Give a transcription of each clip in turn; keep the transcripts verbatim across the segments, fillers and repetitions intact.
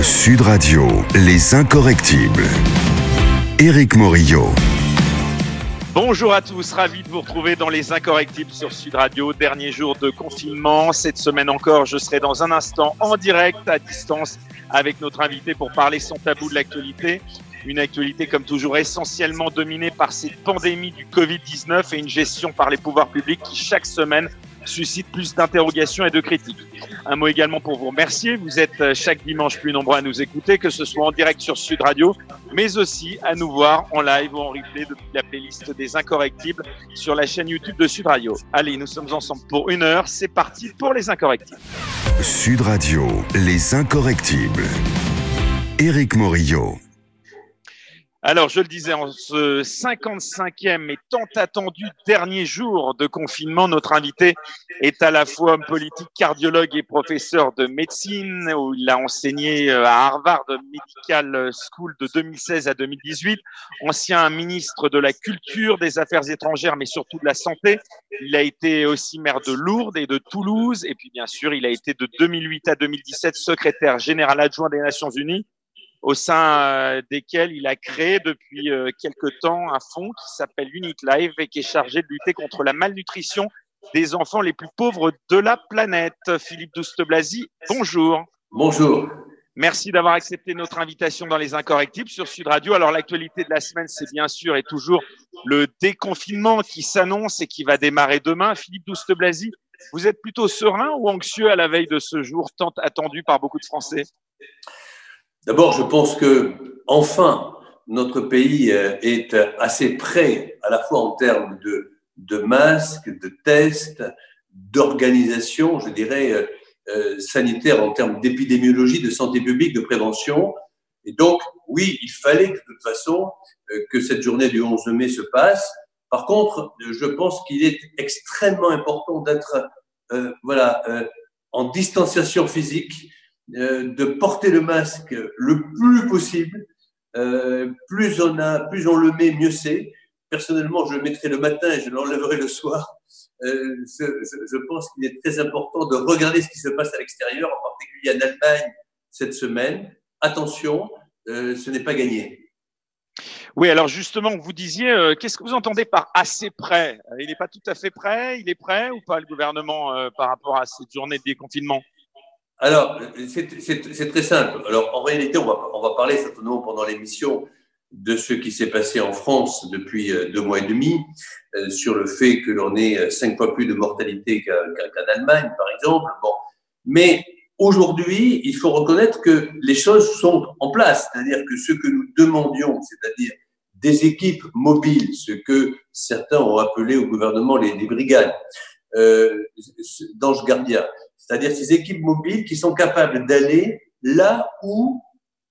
Sud Radio, Les Incorrectibles. Éric Morillo. Bonjour à tous, ravi de vous retrouver dans Les Incorrectibles sur Sud Radio. Dernier jour de confinement. Cette semaine encore, je serai dans un instant en direct, à distance, avec notre invité pour parler sans tabou de l'actualité. Une actualité comme toujours essentiellement dominée par cette pandémie du covid dix-neuf et une gestion par les pouvoirs publics qui chaque semaine suscite plus d'interrogations et de critiques. Un mot également pour vous remercier. Vous êtes chaque dimanche plus nombreux à nous écouter, que ce soit en direct sur Sud Radio, mais aussi à nous voir en live ou en replay depuis la playlist des Incorrectibles sur la chaîne YouTube de Sud Radio. Allez, nous sommes ensemble pour une heure. C'est parti pour Les Incorrectibles. Sud Radio, Les Incorrectibles. Éric Morillo. Alors, je le disais, en ce cinquante-cinquième et tant attendu dernier jour de confinement, notre invité est à la fois homme politique, cardiologue et professeur de médecine, où il a enseigné à Harvard Medical School de deux mille seize à deux mille dix-huit, ancien ministre de la Culture, des Affaires étrangères, mais surtout de la Santé. Il a été aussi maire de Lourdes et de Toulouse, et puis bien sûr, il a été de deux mille huit à deux mille dix-sept secrétaire général adjoint des Nations Unies, au sein desquels il a créé depuis quelque temps un fonds qui s'appelle Unique Life et qui est chargé de lutter contre la malnutrition des enfants les plus pauvres de la planète. Philippe Douste-Blazy, bonjour. Bonjour. Merci d'avoir accepté notre invitation dans Les Incorrectibles sur Sud Radio. Alors, l'actualité de la semaine, c'est bien sûr et toujours le déconfinement qui s'annonce et qui va démarrer demain. Philippe Douste-Blazy, vous êtes plutôt serein ou anxieux à la veille de ce jour tant attendu par beaucoup de Français ? D'abord, je pense que enfin notre pays est assez prêt, à la fois en termes de, de masques, de tests, d'organisation, je dirais, euh, sanitaire, en termes d'épidémiologie, de santé publique, de prévention. Et donc, oui, il fallait de toute façon euh, que cette journée du onze mai se passe. Par contre, je pense qu'il est extrêmement important d'être euh, voilà, euh, en distanciation physique, de porter le masque le plus possible. Euh, plus on a, plus on le met, mieux c'est. Personnellement, je le mettrai le matin et je l'enlèverai le soir. Euh, je, je pense qu'il est très important de regarder ce qui se passe à l'extérieur, en particulier en Allemagne cette semaine. Attention, euh, ce n'est pas gagné. Oui, alors justement, vous disiez, euh, qu'est-ce que vous entendez par assez prêt ? Il n'est pas tout à fait prêt, il est prêt ou pas le gouvernement euh, par rapport à cette journée de déconfinement ? Alors, c'est, c'est, c'est très simple. Alors, en réalité, on va, on va parler certainement pendant l'émission de ce qui s'est passé en France depuis deux mois et demi, euh, sur le fait que l'on ait cinq fois plus de mortalité qu'en, qu'en Allemagne, par exemple. Bon. Mais aujourd'hui, il faut reconnaître que les choses sont en place. C'est-à-dire que ce que nous demandions, c'est-à-dire des équipes mobiles, ce que certains ont appelé au gouvernement les, les brigades, euh, d'anges gardiens, c'est-à-dire ces équipes mobiles qui sont capables d'aller là où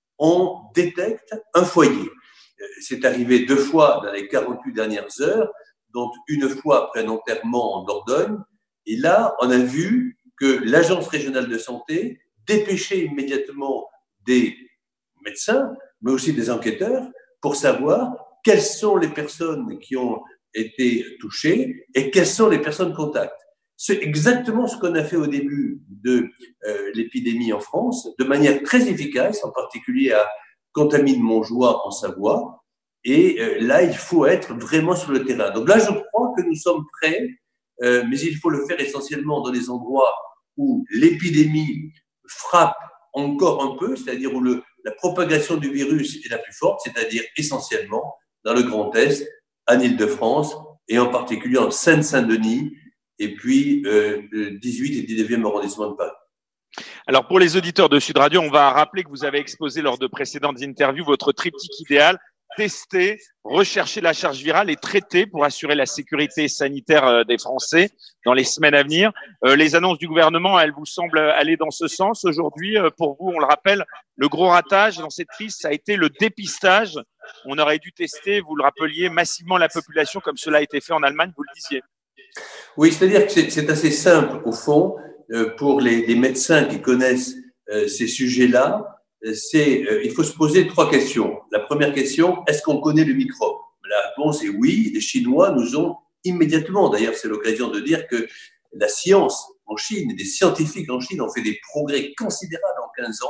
on détecte un foyer. C'est arrivé deux fois dans les quarante-huit dernières heures, dont une fois après un enterrement en Dordogne. Et là, on a vu que l'Agence régionale de santé dépêchait immédiatement des médecins, mais aussi des enquêteurs, pour savoir quelles sont les personnes qui ont été touchées et quelles sont les personnes contacts. C'est exactement ce qu'on a fait au début de euh, l'épidémie en France, de manière très efficace, en particulier à Contamine-Montjoie en Savoie. Et euh, là, il faut être vraiment sur le terrain. Donc là, je crois que nous sommes prêts, euh, mais il faut le faire essentiellement dans des endroits où l'épidémie frappe encore un peu, c'est-à-dire où le, la propagation du virus est la plus forte, c'est-à-dire essentiellement dans le Grand Est, en Île-de-France, et en particulier en Seine-Saint-Denis, et puis euh, dix-huit et dix-neuvième arrondissement de Paris. Alors pour les auditeurs de Sud Radio, on va rappeler que vous avez exposé lors de précédentes interviews votre triptyque idéal, tester, rechercher la charge virale et traiter pour assurer la sécurité sanitaire des Français dans les semaines à venir. Euh, les annonces du gouvernement, elles vous semblent aller dans ce sens aujourd'hui. Pour vous, on le rappelle, le gros ratage dans cette crise, ça a été le dépistage. On aurait dû tester, vous le rappeliez, massivement la population comme cela a été fait en Allemagne, vous le disiez. Oui, c'est-à-dire que c'est, c'est assez simple, au fond, euh, pour les, les médecins qui connaissent euh, ces sujets-là. C'est, euh, il faut se poser trois questions. La première question, est-ce qu'on connaît le microbe ? La réponse est oui. Les Chinois nous ont immédiatement, d'ailleurs, c'est l'occasion de dire que la science en Chine, des scientifiques en Chine ont fait des progrès considérables en quinze ans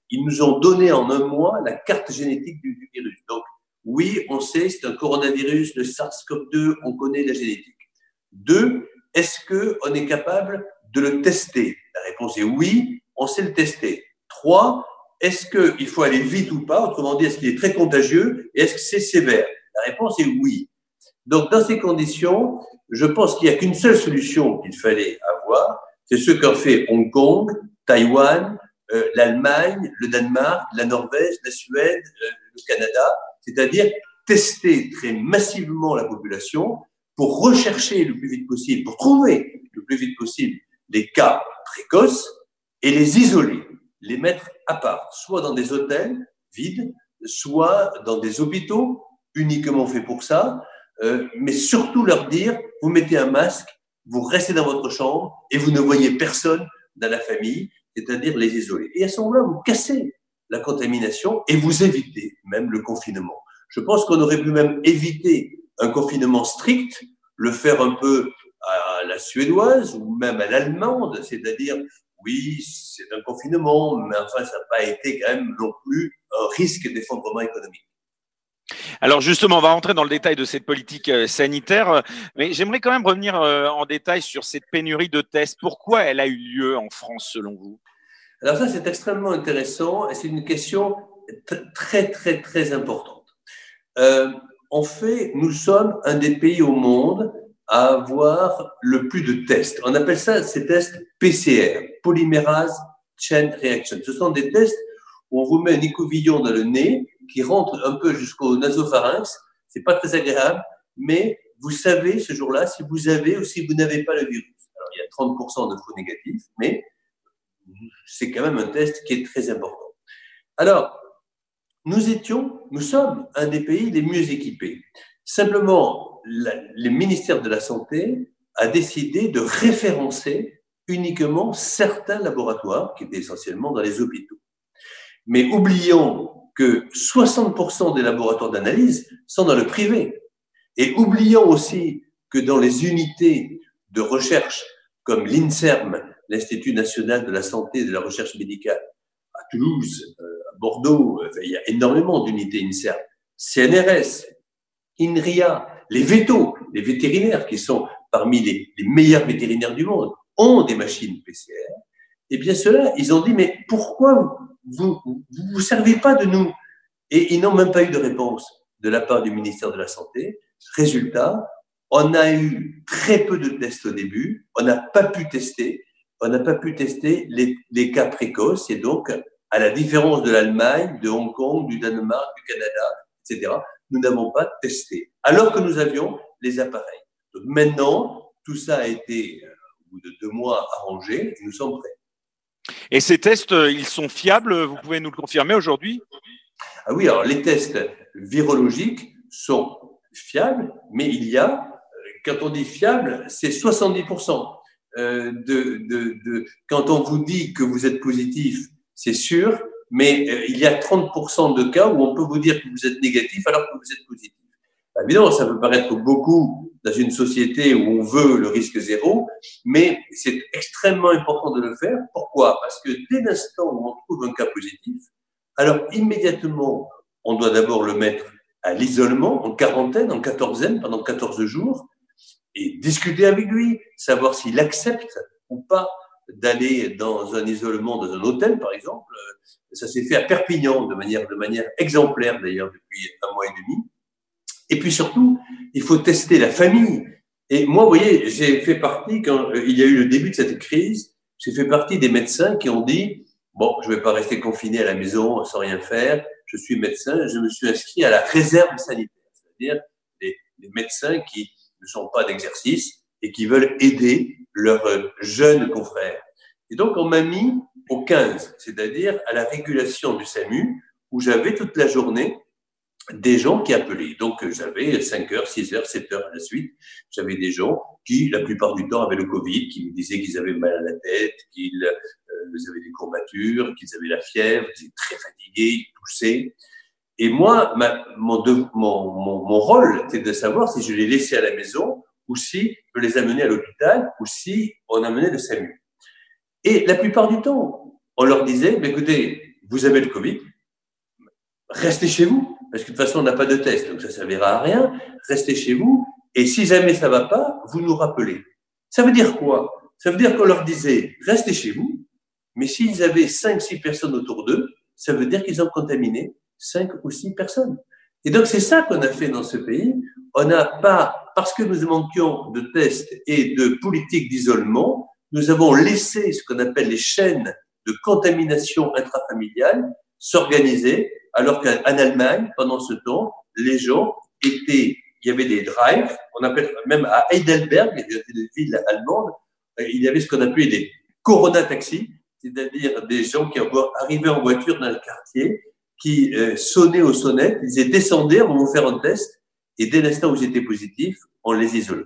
Ils nous ont donné en un mois la carte génétique du, du virus. Donc, oui, on sait, c'est un coronavirus, le SARS-CoV deux, on connaît la génétique. Deux, est-ce qu'on est capable de le tester? La réponse est oui, on sait le tester. Trois, est-ce qu'il faut aller vite ou pas? Autrement dit, est-ce qu'il est très contagieux et est-ce que c'est sévère? La réponse est oui. Donc, dans ces conditions, je pense qu'il n'y a qu'une seule solution qu'il fallait avoir, c'est ce qu'ont fait Hong Kong, Taïwan, euh, l'Allemagne, le Danemark, la Norvège, la Suède, euh, le Canada, c'est-à-dire tester très massivement la population pour rechercher le plus vite possible, pour trouver le plus vite possible les cas précoces et les isoler, les mettre à part, soit dans des hôtels vides, soit dans des hôpitaux uniquement faits pour ça, euh, mais surtout leur dire, vous mettez un masque, vous restez dans votre chambre et vous ne voyez personne dans la famille, c'est-à-dire les isoler. Et à ce moment-là, vous cassez la contamination et vous évitez même le confinement. Je pense qu'on aurait pu même éviter un confinement strict, le faire un peu à la suédoise ou même à l'allemande, c'est-à-dire, oui, c'est un confinement, mais enfin, ça n'a pas été quand même non plus un risque d'effondrement économique. Alors justement, on va rentrer dans le détail de cette politique sanitaire, mais j'aimerais quand même revenir en détail sur cette pénurie de tests. Pourquoi elle a eu lieu en France, selon vous? Alors ça, c'est extrêmement intéressant et c'est une question très, très, très importante. Euh, en fait, nous sommes un des pays au monde à avoir le plus de tests. On appelle ça ces tests P C R, Polymerase Chain Reaction. Ce sont des tests où on vous met un écouvillon dans le nez qui rentre un peu jusqu'au nasopharynx. C'est pas très agréable, mais vous savez ce jour-là si vous avez ou si vous n'avez pas le virus. Alors, il y a trente pour cent de faux négatifs, mais c'est quand même un test qui est très important. Alors, nous étions, nous sommes un des pays les mieux équipés. Simplement, la, le ministère de la Santé a décidé de référencer uniquement certains laboratoires qui étaient essentiellement dans les hôpitaux. Mais oublions que soixante pour cent des laboratoires d'analyse sont dans le privé. Et oublions aussi que dans les unités de recherche comme l'INSERM, l'Institut national de la santé et de la recherche médicale, à Toulouse, à Bordeaux, il y a énormément d'unités INSERM, C N R S, INRIA, les vétos, les vétérinaires qui sont parmi les, les meilleurs vétérinaires du monde, ont des machines P C R. Et bien ceux-là, ils ont dit, mais pourquoi vous vous, vous servez pas de nous? Et ils n'ont même pas eu de réponse de la part du ministère de la Santé. Résultat, on a eu très peu de tests au début, on n'a pas pu tester, on n'a pas pu tester les, les cas précoces, et donc, à la différence de l'Allemagne, de Hong Kong, du Danemark, du Canada, et cetera, nous n'avons pas testé, alors que nous avions les appareils. Donc maintenant, tout ça a été, au bout de deux mois, arrangé, et nous sommes prêts. Et ces tests, ils sont fiables, vous pouvez nous le confirmer aujourd'hui? Ah oui, alors les tests virologiques sont fiables, mais il y a, quand on dit fiable, c'est soixante-dix pour cent. Euh, de, de, de, quand on vous dit que vous êtes positif, c'est sûr, mais euh, il y a trente pour cent de cas où on peut vous dire que vous êtes négatif alors que vous êtes positif. Bah, évidemment, ça peut paraître beaucoup dans une société où on veut le risque zéro, mais c'est extrêmement important de le faire. Pourquoi? Parce que dès l'instant où on trouve un cas positif, alors immédiatement, on doit d'abord le mettre à l'isolement, en quarantaine, en quatorzaine, pendant quatorze jours, et discuter avec lui, savoir s'il accepte ou pas d'aller dans un isolement, dans un hôtel, par exemple. Ça s'est fait à Perpignan, de manière, de manière exemplaire d'ailleurs, depuis un mois et demi. Et puis surtout, il faut tester la famille. Et moi, vous voyez, j'ai fait partie, quand il y a eu le début de cette crise, j'ai fait partie des médecins qui ont dit « Bon, je ne vais pas rester confiné à la maison sans rien faire, je suis médecin, je me suis inscrit à la réserve sanitaire », c'est-à-dire les, les médecins qui ne sont pas d'exercice et qui veulent aider leurs jeunes confrères. Et donc, on m'a mis au quinze, c'est-à-dire à la régulation du SAMU, où j'avais toute la journée des gens qui appelaient. Donc, j'avais cinq heures, six heures, sept heures à la suite. J'avais des gens qui, la plupart du temps, avaient le Covid, qui me disaient qu'ils avaient mal à la tête, qu'ils euh, avaient des courbatures, qu'ils avaient la fièvre, qu'ils étaient très fatigués, ils toussaient. Et moi, ma, mon, de, mon, mon, mon rôle, c'était de savoir si je les laissais à la maison ou si je les amenais à l'hôpital ou si on amenait le SAMU. Et la plupart du temps, on leur disait, mais écoutez, vous avez le Covid, restez chez vous, parce que de toute façon, on n'a pas de test, donc ça ne servira à rien. Restez chez vous, et si jamais ça ne va pas, vous nous rappelez. Ça veut dire quoi? Ça veut dire qu'on leur disait, restez chez vous, mais s'ils avaient cinq, six personnes autour d'eux, ça veut dire qu'ils ont contaminé cinq ou six personnes. Et donc, c'est ça qu'on a fait dans ce pays. On n'a pas, parce que nous manquions de tests et de politique d'isolement, nous avons laissé ce qu'on appelle les chaînes de contamination intrafamiliale s'organiser, alors qu'en Allemagne, pendant ce temps, les gens étaient, il y avait des drives, on appelle même à Heidelberg, une ville allemande, il y avait ce qu'on appelait des Corona taxis, c'est-à-dire des gens qui arrivaient en voiture dans le quartier, qui euh, sonnaient aux sonnettes, ils disaient descendez, on va vous faire un test, et dès l'instant où ils étaient positifs, on les isolait.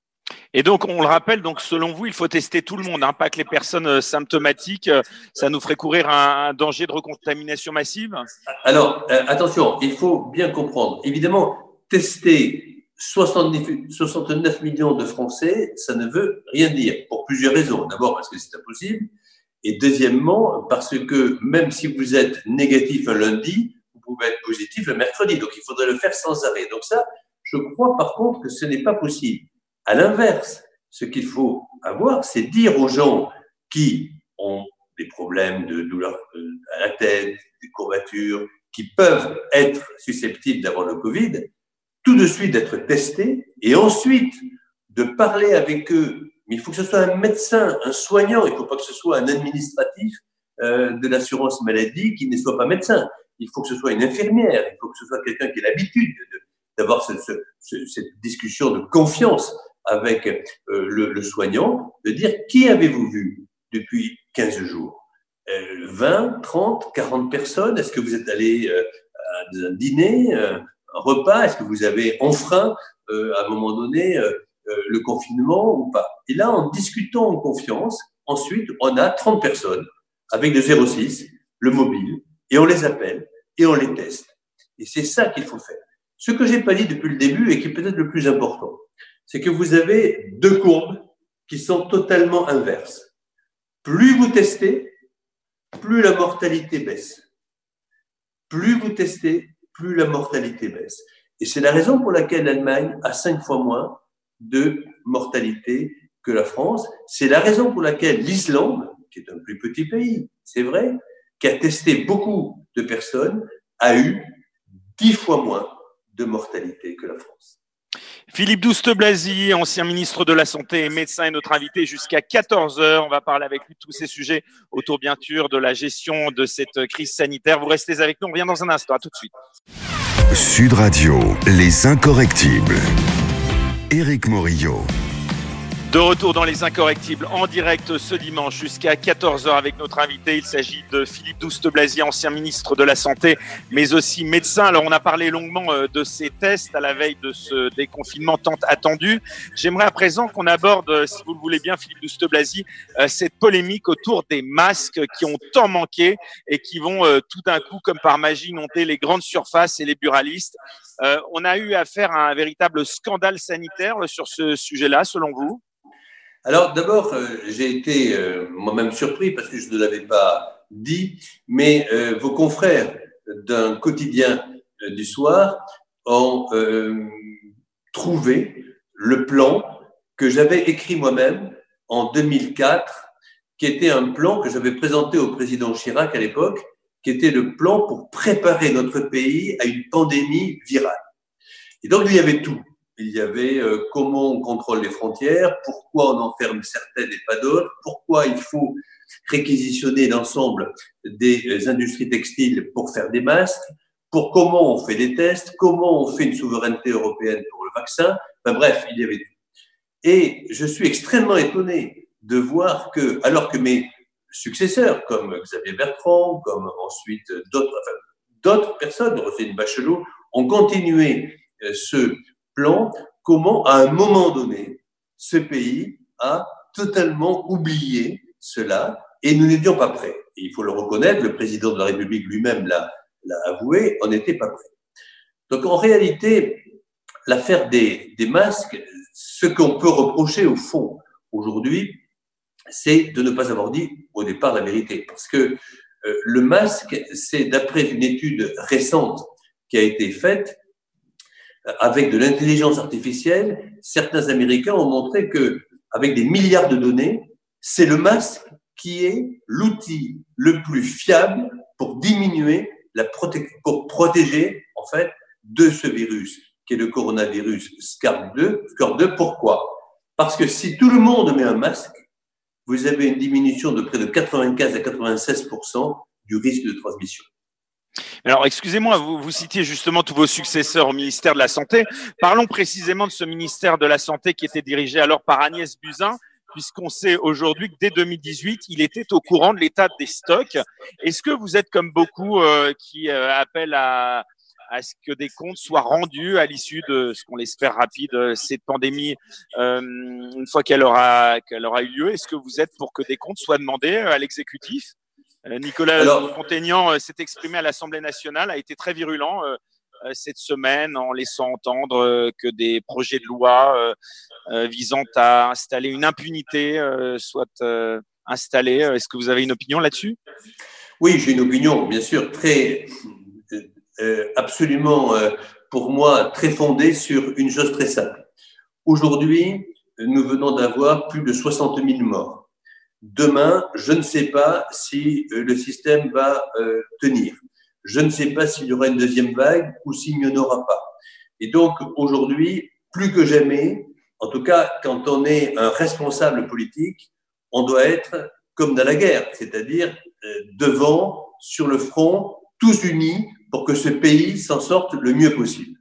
Et donc, on le rappelle, donc selon vous, il faut tester tout le monde, hein, pas que les personnes symptomatiques. Ça nous ferait courir un, un danger de recontamination massive. Alors, euh, attention, il faut bien comprendre. Évidemment, tester soixante-neuf millions de Français, ça ne veut rien dire, pour plusieurs raisons. D'abord, parce que c'est impossible. Et deuxièmement, parce que même si vous êtes négatif un lundi, vous pouvez être positif le mercredi. Donc, il faudrait le faire sans arrêt. Donc ça, je crois par contre que ce n'est pas possible. À l'inverse, ce qu'il faut avoir, c'est dire aux gens qui ont des problèmes de douleur à la tête, des courbatures, qui peuvent être susceptibles d'avoir le Covid, tout de suite d'être testés et ensuite de parler avec eux. Mais il faut que ce soit un médecin, un soignant, il ne faut pas que ce soit un administratif euh, de l'assurance maladie qui ne soit pas médecin. Il faut que ce soit une infirmière, il faut que ce soit quelqu'un qui ait l'habitude de, d'avoir ce, ce, ce, cette discussion de confiance avec euh, le, le soignant, de dire qui avez-vous vu depuis quinze jours, euh, vingt, trente, quarante personnes, est-ce que vous êtes allé euh, à un dîner, euh, un repas, est-ce que vous avez enfreint euh, à un moment donné euh, euh, le confinement ou pas? Et là, en discutant en confiance, ensuite, on a trente personnes avec le zéro six, le mobile, et on les appelle et on les teste. Et c'est ça qu'il faut faire. Ce que j'ai pas dit depuis le début et qui est peut-être le plus important, c'est que vous avez deux courbes qui sont totalement inverses. Plus vous testez, plus la mortalité baisse. Plus vous testez, plus la mortalité baisse. Et c'est la raison pour laquelle l'Allemagne a cinq fois moins de mortalité que la France. C'est la raison pour laquelle l'Islande, qui est un plus petit pays, c'est vrai, qui a testé beaucoup de personnes, a eu dix fois moins de mortalité que la France. Philippe Douste-Blazy, ancien ministre de la Santé et médecin, est notre invité jusqu'à quatorze heures. On va parler avec lui de tous ces sujets autour, bien sûr, de la gestion de cette crise sanitaire. Vous restez avec nous, on revient dans un instant. À tout de suite. Sud Radio, les incorrectibles. Éric Morillo. De retour dans Les Incorrectibles en direct ce dimanche jusqu'à quatorze heures avec notre invité. Il s'agit de Philippe Douste-Blazy, ancien ministre de la Santé, mais aussi médecin. Alors, on a parlé longuement de ces tests à la veille de ce déconfinement tant attendu. J'aimerais à présent qu'on aborde, si vous le voulez bien, Philippe Douste-Blazy, cette polémique autour des masques qui ont tant manqué et qui vont tout d'un coup, comme par magie, inonder les grandes surfaces et les buralistes. Euh, on a eu affaire à un véritable scandale sanitaire sur ce sujet-là, selon vous? Alors d'abord, euh, j'ai été euh, moi-même surpris parce que je ne l'avais pas dit, mais euh, vos confrères d'un quotidien euh, du soir ont euh, trouvé le plan que j'avais écrit moi-même en deux mille quatre, qui était un plan que j'avais présenté au président Chirac à l'époque, qui était le plan pour préparer notre pays à une pandémie virale. Et donc il y avait tout. Il y avait euh, comment on contrôle les frontières, pourquoi on enferme certaines et pas d'autres, pourquoi il faut réquisitionner l'ensemble des euh, industries textiles pour faire des masques, pour comment on fait des tests, comment on fait une souveraineté européenne pour le vaccin. Enfin bref, il y avait tout. Et je suis extrêmement étonné de voir que, alors que mes successeurs, comme Xavier Bertrand, comme ensuite d'autres, enfin, d'autres personnes, Roselyne Bachelot, ont continué euh, ce plan, comment, à un moment donné, ce pays a totalement oublié cela et nous n'étions pas prêts. Et il faut le reconnaître, le président de la République lui-même l'a, l'a avoué, on n'était pas prêts. Donc, en réalité, l'affaire des, des masques, ce qu'on peut reprocher au fond aujourd'hui, c'est de ne pas avoir dit au départ la vérité. Parce que Euh, le masque, c'est d'après une étude récente qui a été faite avec de l'intelligence artificielle, certains Américains ont montré que, avec des milliards de données, c'est le masque qui est l'outil le plus fiable pour diminuer la proté- pour protéger, en fait, de ce virus, qui est le coronavirus SARS deux. SARS deux, pourquoi? Parce que si tout le monde met un masque, vous avez une diminution de près de quatre-vingt-quinze à quatre-vingt-seize pour cent du risque de transmission. Alors, excusez-moi, vous, vous citiez justement tous vos successeurs au ministère de la Santé. Parlons précisément de ce ministère de la Santé qui était dirigé alors par Agnès Buzyn, puisqu'on sait aujourd'hui que dès deux mille dix-huit, il était au courant de l'état des stocks. Est-ce que vous êtes comme beaucoup euh, qui euh, appellent à, à ce que des comptes soient rendus à l'issue de ce qu'on l'espère rapide, cette pandémie, euh, une fois qu'elle aura, qu'elle aura eu lieu? Est-ce que vous êtes pour que des comptes soient demandés à l'exécutif? Nicolas Dupont-Aignan s'est exprimé à l'Assemblée nationale, a été très virulent euh, cette semaine en laissant entendre euh, que des projets de loi euh, euh, visant à installer une impunité euh, soient euh, installés. Est-ce que vous avez une opinion là-dessus? Oui, j'ai une opinion, bien sûr, très euh, absolument euh, pour moi très fondée sur une chose très simple. Aujourd'hui, nous venons d'avoir plus de soixante mille morts. Demain, je ne sais pas si le système va euh, tenir. Je ne sais pas s'il y aura une deuxième vague ou s'il n'y en aura pas. Et donc, aujourd'hui, plus que jamais, en tout cas, quand on est un responsable politique, on doit être comme dans la guerre, c'est-à-dire euh, devant, sur le front, tous unis pour que ce pays s'en sorte le mieux possible.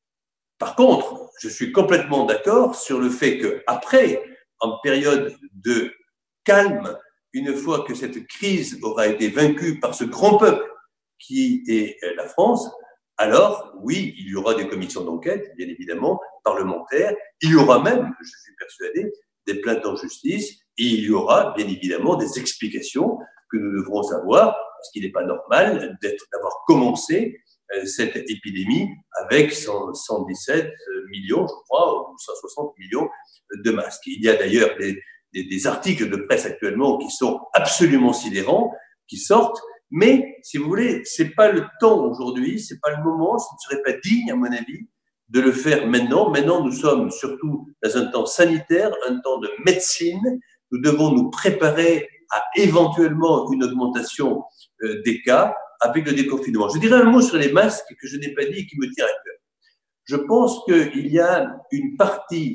Par contre, je suis complètement d'accord sur le fait qu'après, en période de calme, une fois que cette crise aura été vaincue par ce grand peuple qui est la France, alors oui, il y aura des commissions d'enquête, bien évidemment, parlementaires, il y aura même, je suis persuadé, des plaintes en justice, et il y aura bien évidemment des explications que nous devrons savoir, parce qu'il n'est pas normal d'être, d'avoir commencé euh, cette épidémie avec cent, cent dix-sept millions, je crois, ou cent soixante millions de masques. Il y a d'ailleurs des Des, des articles de presse actuellement qui sont absolument sidérants, qui sortent, mais si vous voulez, c'est pas le temps aujourd'hui, c'est pas le moment, ce ne serait pas digne, à mon avis, de le faire maintenant. Maintenant, nous sommes surtout dans un temps sanitaire, un temps de médecine. Nous devons nous préparer à éventuellement une augmentation euh, des cas avec le déconfinement. Je dirais un mot sur les masques que je n'ai pas dit et qui me tient à cœur. Je pense qu'il y a une partie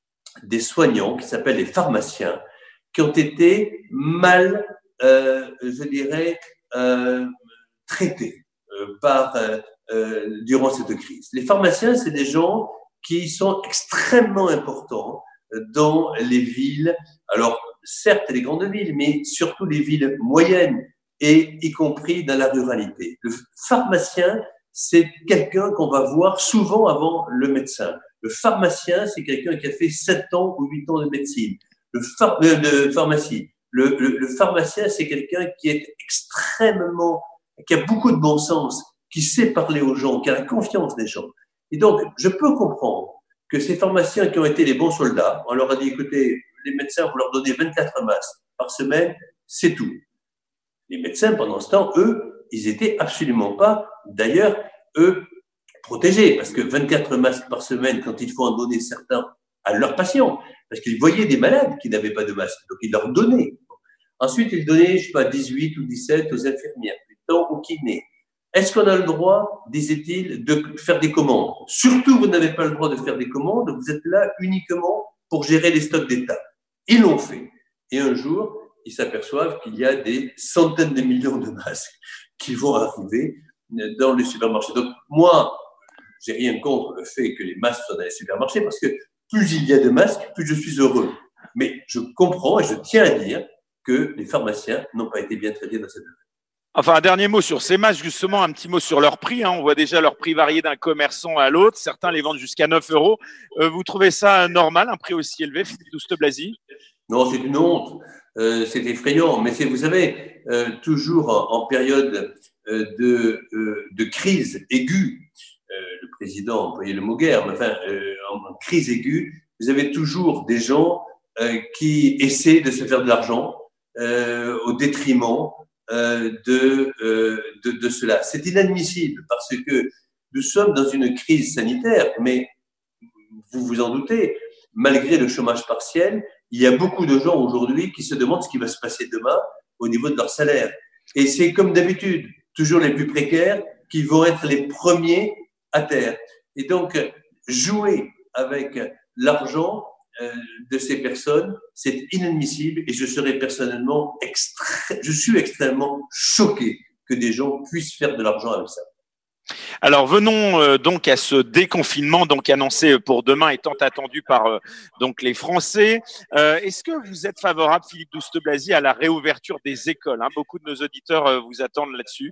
des soignants qui s'appellent les pharmaciens qui ont été mal, euh, je dirais, euh, traités euh, par, euh, euh, durant cette crise. Les pharmaciens, c'est des gens qui sont extrêmement importants dans les villes, alors certes les grandes villes, mais surtout les villes moyennes et y compris dans la ruralité. Le pharmacien, c'est quelqu'un qu'on va voir souvent avant le médecin. Le pharmacien, c'est quelqu'un qui a fait sept ans ou huit ans de médecine, le phar- euh, de pharmacie. Le, le, le pharmacien, c'est quelqu'un qui est extrêmement, qui a beaucoup de bon sens, qui sait parler aux gens, qui a la confiance des gens. Et donc, je peux comprendre que ces pharmaciens qui ont été les bons soldats, on leur a dit, écoutez, les médecins, vous leur donnez vingt-quatre masques par semaine, c'est tout. Les médecins, pendant ce temps, eux, ils étaient absolument pas, d'ailleurs, eux, protégés, parce que vingt-quatre masques par semaine, quand il faut en donner certains à leurs patients, parce qu'ils voyaient des malades qui n'avaient pas de masque, donc ils leur donnaient. Ensuite, ils donnaient, je sais pas, dix-huit ou dix-sept aux infirmières, plutôt aux kinés. Est-ce qu'on a le droit, disait-il, de faire des commandes? Surtout, vous n'avez pas le droit de faire des commandes, vous êtes là uniquement pour gérer les stocks d'État. Ils l'ont fait. Et un jour, ils s'aperçoivent qu'il y a des centaines de millions de masques qui vont arriver dans les supermarchés. Donc, moi, j'ai rien contre le fait que les masques soient dans les supermarchés parce que plus il y a de masques, plus je suis heureux. Mais je comprends et je tiens à dire que les pharmaciens n'ont pas été bien traités dans cette affaire. Enfin, un dernier mot sur ces masques, justement, un petit mot sur leur prix. Hein. On voit déjà leur prix varier d'un commerçant à l'autre. Certains les vendent jusqu'à neuf euros. Euh, vous trouvez ça normal, un prix aussi élevé, Philippe Douste-Blazy? Non, c'est une honte. Euh, c'est effrayant. Mais c'est, vous savez, euh, toujours en, en période euh, de, euh, de crise aiguë, Euh, le président a employé le mot guerre, mais enfin, euh, en, en crise aiguë, vous avez toujours des gens euh, qui essaient de se faire de l'argent euh, au détriment euh, de, euh, de, de cela. C'est inadmissible parce que nous sommes dans une crise sanitaire, mais vous vous en doutez, malgré le chômage partiel, il y a beaucoup de gens aujourd'hui qui se demandent ce qui va se passer demain au niveau de leur salaire. Et c'est comme d'habitude, toujours les plus précaires qui vont être les premiers à terre. Et donc, jouer avec l'argent euh, de ces personnes, c'est inadmissible et je serais personnellement extré- je suis extrêmement choqué que des gens puissent faire de l'argent avec ça. Alors venons euh, donc à ce déconfinement donc annoncé pour demain et tant attendu par euh, donc les Français. Euh, est-ce que vous êtes favorable, Philippe Douste-Blazy, à la réouverture des écoles, hein? Beaucoup de nos auditeurs euh, vous attendent là-dessus.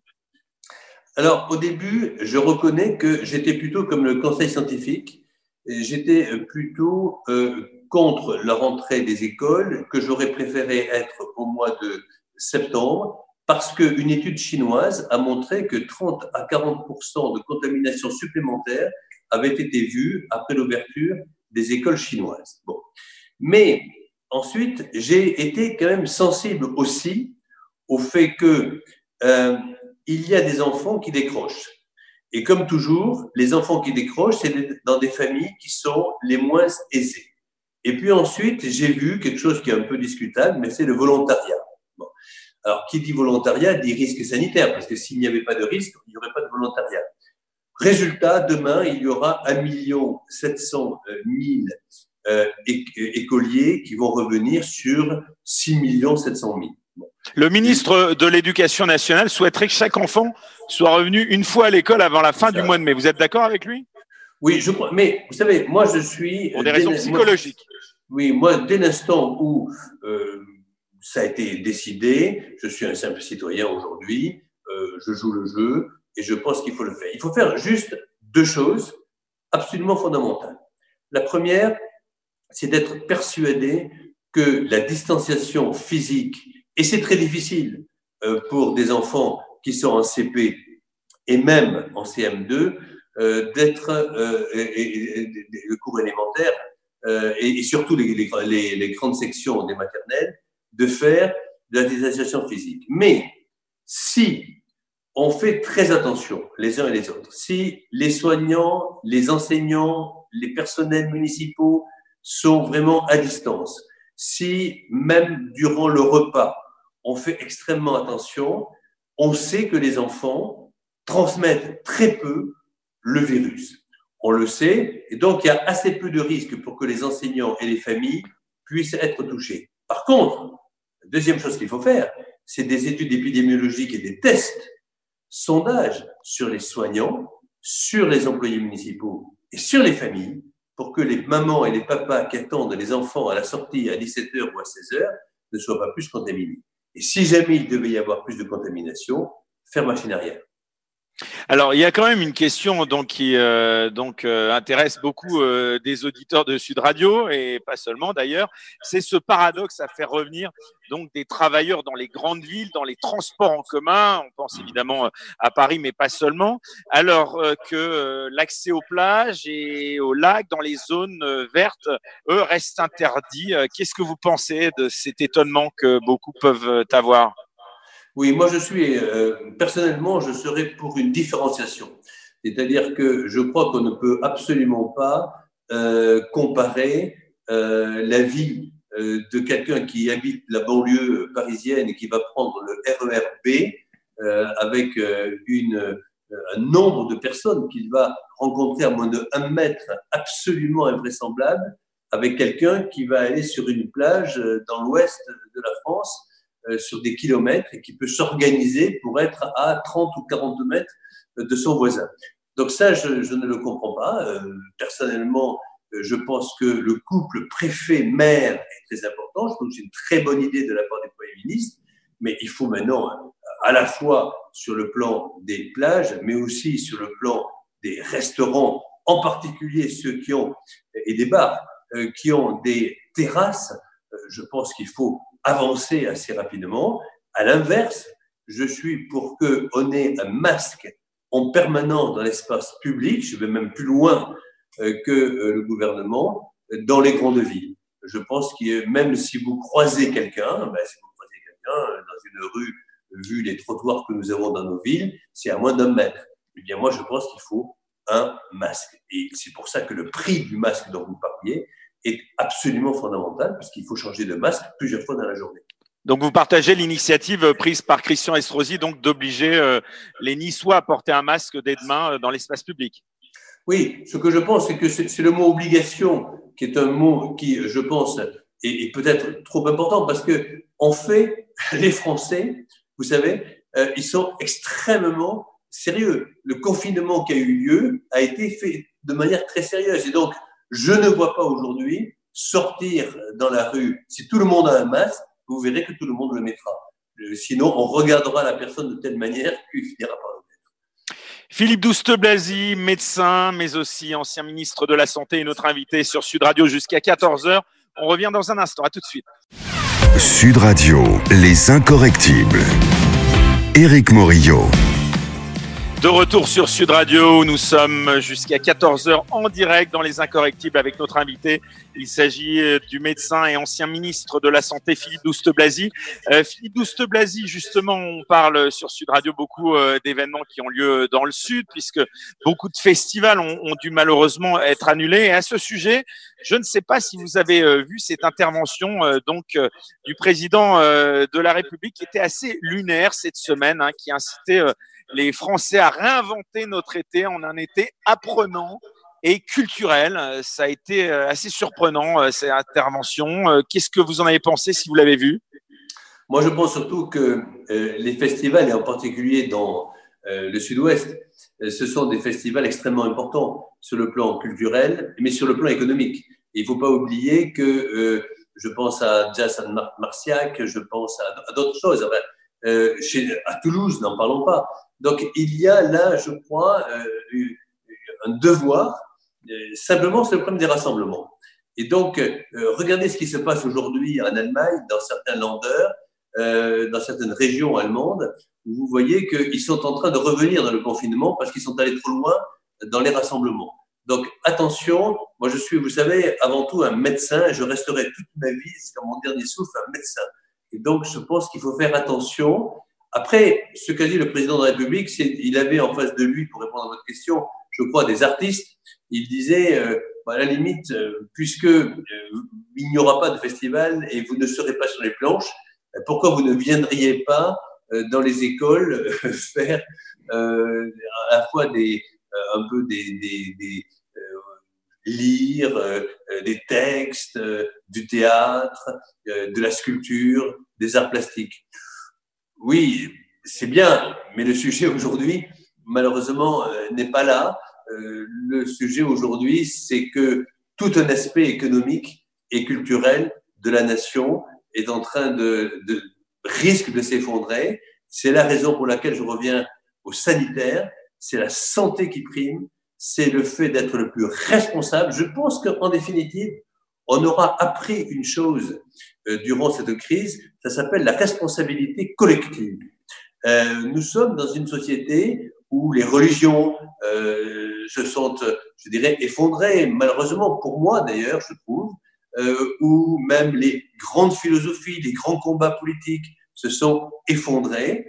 Alors au début, je reconnais que j'étais plutôt comme le conseil scientifique, j'étais plutôt euh, contre la rentrée des écoles, que j'aurais préféré être au mois de septembre. Parce qu'une étude chinoise a montré que trente à quarante pour cent de contamination supplémentaire avaient été vues après l'ouverture des écoles chinoises. Bon. Mais ensuite, j'ai été quand même sensible aussi au fait que euh, il y a des enfants qui décrochent. Et comme toujours, les enfants qui décrochent, c'est dans des familles qui sont les moins aisées. Et puis ensuite, j'ai vu quelque chose qui est un peu discutable, mais c'est le volontariat. Bon. Alors, qui dit volontariat dit risque sanitaire, parce que s'il n'y avait pas de risque, il n'y aurait pas de volontariat. Résultat, demain, il y aura un million sept cent mille euh, écoliers qui vont revenir sur six millions sept cent mille. Bon. Le ministre de l'Éducation nationale souhaiterait que chaque enfant soit revenu une fois à l'école avant la fin du mois de mai. Vous êtes d'accord avec lui? Oui, je crois. Mais vous savez, moi, je suis… Pour des raisons psychologiques. Moi, oui, moi, dès l'instant où… Euh, ça a été décidé, je suis un simple citoyen aujourd'hui, euh, je joue le jeu et je pense qu'il faut le faire. Il faut faire juste deux choses absolument fondamentales. La première, c'est d'être persuadé que la distanciation physique, et c'est très difficile euh, pour des enfants qui sont en C P et même en C M deux, euh, d'être euh, et, et, et, le cours élémentaire euh, et, et surtout les, les, les grandes sections des maternelles, de faire de la distanciation physique. Mais si on fait très attention, les uns et les autres, si les soignants, les enseignants, les personnels municipaux sont vraiment à distance, si même durant le repas, on fait extrêmement attention, on sait que les enfants transmettent très peu le virus. On le sait, et donc il y a assez peu de risques pour que les enseignants et les familles puissent être touchés. Par contre, la deuxième chose qu'il faut faire, c'est des études épidémiologiques et des tests, sondages sur les soignants, sur les employés municipaux et sur les familles, pour que les mamans et les papas qui attendent les enfants à la sortie à dix-sept heures ou à seize heures ne soient pas plus contaminés. Et si jamais il devait y avoir plus de contamination, faire machine arrière. Alors, il y a quand même une question donc qui euh, donc euh, intéresse beaucoup euh, des auditeurs de Sud Radio et pas seulement d'ailleurs. C'est ce paradoxe à faire revenir donc des travailleurs dans les grandes villes, dans les transports en commun. On pense évidemment à Paris, mais pas seulement. Alors euh, que euh, l'accès aux plages et aux lacs dans les zones euh, vertes, eux, restent interdits. Euh, qu'est-ce que vous pensez de cet étonnement que beaucoup peuvent avoir? Oui, moi je suis, euh, personnellement, je serais pour une différenciation. C'est-à-dire que je crois qu'on ne peut absolument pas euh, comparer euh, la vie euh, de quelqu'un qui habite la banlieue parisienne et qui va prendre le R E R B euh, avec euh, une, un nombre de personnes qu'il va rencontrer à moins de un mètre absolument invraisemblable avec quelqu'un qui va aller sur une plage dans l'ouest de la France sur des kilomètres et qui peut s'organiser pour être à trente ou quarante mètres de son voisin. Donc ça, je, je ne le comprends pas. Euh, personnellement, je pense que le couple préfet-maire est très important. Je trouve que c'est une très bonne idée de la part du Premier ministre, mais il faut maintenant, à la fois sur le plan des plages, mais aussi sur le plan des restaurants, en particulier ceux qui ont, et des bars, euh, qui ont des terrasses, euh, je pense qu'il faut avancer assez rapidement. À l'inverse, je suis pour qu'on ait un masque en permanence dans l'espace public, je vais même plus loin euh, que euh, le gouvernement, dans les grandes villes. Je pense que même si vous croisez quelqu'un, ben, si vous croisez quelqu'un dans une rue vu les trottoirs que nous avons dans nos villes, c'est à moins d'un mètre. Eh bien, moi, je pense qu'il faut un masque. Et c'est pour ça que le prix du masque dont vous parliez est absolument fondamental, parce qu'il faut changer de masque plusieurs fois dans la journée. Donc, vous partagez l'initiative prise par Christian Estrosi, donc d'obliger euh, les Niçois à porter un masque dès demain euh, dans l'espace public. Oui, ce que je pense, c'est que c'est, c'est le mot obligation qui est un mot qui, je pense, est, est peut-être trop important, parce que en fait, les Français, vous savez, euh, ils sont extrêmement sérieux. Le confinement qui a eu lieu a été fait de manière très sérieuse. Et donc, je ne vois pas aujourd'hui sortir dans la rue. Si tout le monde a un masque, vous verrez que tout le monde le mettra. Sinon, on regardera la personne de telle manière qu'il finira par le mettre. Philippe Douste-Blazy, médecin, mais aussi ancien ministre de la Santé et notre invité sur Sud Radio jusqu'à quatorze heures. On revient dans un instant. À tout de suite. Sud Radio, les incorrectibles. Éric Morillo. De retour sur Sud Radio, nous sommes jusqu'à quatorze heures en direct dans Les Incorrectibles avec notre invité. Il s'agit du médecin et ancien ministre de la Santé, Philippe Douste-Blazy. Euh, Philippe Douste-Blazy, justement, on parle sur Sud Radio beaucoup euh, d'événements qui ont lieu dans le Sud, puisque beaucoup de festivals ont, ont dû malheureusement être annulés. Et à ce sujet, je ne sais pas si vous avez euh, vu cette intervention euh, donc euh, du président euh, de la République, qui était assez lunaire cette semaine, hein, qui incitait euh, les Français à réinventer notre été en un été apprenant et culturel. Ça a été assez surprenant, cette intervention. Qu'est-ce que vous en avez pensé si vous l'avez vu? Moi, je pense surtout que euh, les festivals, et en particulier dans euh, le Sud-Ouest, euh, ce sont des festivals extrêmement importants sur le plan culturel, mais sur le plan économique. Et il ne faut pas oublier que euh, je pense à Jazz Mar- Marciac, je pense à, à d'autres choses. Enfin, euh, chez, à Toulouse, n'en parlons pas. Donc, il y a là, je crois, euh, un devoir. Euh, simplement, c'est le problème des rassemblements. Et donc, euh, regardez ce qui se passe aujourd'hui en Allemagne, dans certains Länder, euh, dans certaines régions allemandes, où vous voyez qu'ils sont en train de revenir dans le confinement parce qu'ils sont allés trop loin dans les rassemblements. Donc, attention, moi je suis, vous savez, avant tout un médecin, je resterai toute ma vie, jusqu'à mon dernier souffle, un médecin. Et donc, je pense qu'il faut faire attention. Après, ce qu'a dit le président de la République, c'est il avait en face de lui, pour répondre à votre question, je crois, des artistes. Il disait, euh, à la limite, euh, puisque euh, il n'y aura pas de festival et vous ne serez pas sur les planches, euh, pourquoi vous ne viendriez pas euh, dans les écoles euh, faire euh, à la fois des, euh, un peu des, des, des euh, lire euh, des textes, euh, du théâtre, euh, de la sculpture, des arts plastiques. Oui, c'est bien, mais le sujet aujourd'hui, malheureusement, euh, n'est pas là. Euh, le sujet aujourd'hui, c'est que tout un aspect économique et culturel de la nation est en train de, de risque de s'effondrer. C'est la raison pour laquelle je reviens au sanitaire. C'est la santé qui prime. C'est le fait d'être le plus responsable. Je pense qu'en définitive, on aura appris une chose euh, durant cette crise, ça s'appelle la responsabilité collective. Euh, nous sommes dans une société où les religions euh, se sont, je dirais, effondrées, malheureusement pour moi d'ailleurs, je trouve, euh, où même les grandes philosophies, les grands combats politiques se sont effondrés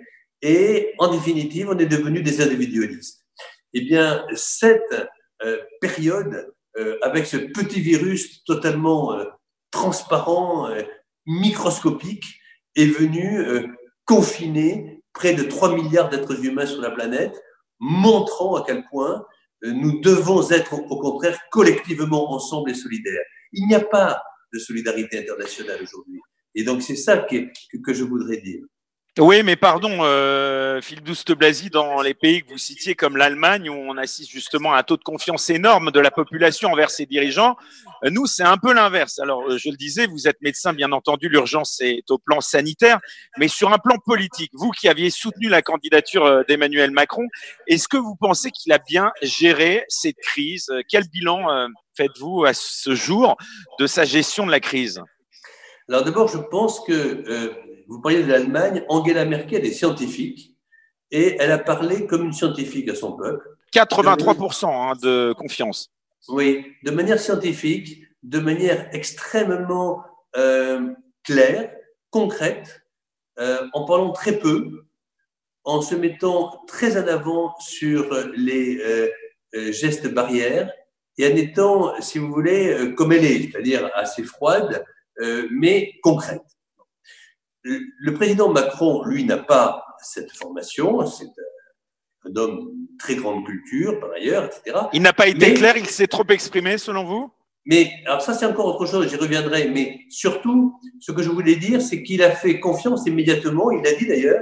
et en définitive, on est devenus des individualistes. Eh bien, cette euh, période, euh, avec ce petit virus totalement euh, transparent, euh, microscopique, est venue euh, confiner près de trois milliards d'êtres humains sur la planète, montrant à quel point euh, nous devons être au contraire collectivement ensemble et solidaires. Il n'y a pas de solidarité internationale aujourd'hui. Et donc, c'est ça que, que, que je voudrais dire. Oui, mais pardon, euh, Philippe Douste-Blazy, dans les pays que vous citiez comme l'Allemagne, où on assiste justement à un taux de confiance énorme de la population envers ses dirigeants, nous, c'est un peu l'inverse. Alors, je le disais, vous êtes médecin, bien entendu, l'urgence est au plan sanitaire, mais sur un plan politique, vous qui aviez soutenu la candidature d'Emmanuel Macron, est-ce que vous pensez qu'il a bien géré cette crise? Quel bilan faites-vous à ce jour de sa gestion de la crise? Alors d'abord, je pense que euh, vous parliez de l'Allemagne, Angela Merkel est scientifique et elle a parlé comme une scientifique à son peuple. quatre-vingt-trois pour cent hein, de confiance. Oui, de manière scientifique, de manière extrêmement euh, claire, concrète, euh, en parlant très peu, en se mettant très en avant sur les euh, euh, gestes barrières et en étant, si vous voulez, euh, comme elle est, c'est-à-dire assez froide, euh, mais concrète. Le, le président Macron, lui, n'a pas cette formation, c'est un homme de très grande culture, par ailleurs, et cetera. Il n'a pas été mais, clair, il s'est trop exprimé, selon vous? Mais, alors ça, c'est encore autre chose, j'y reviendrai, mais surtout, ce que je voulais dire, c'est qu'il a fait confiance immédiatement, il l'a dit d'ailleurs,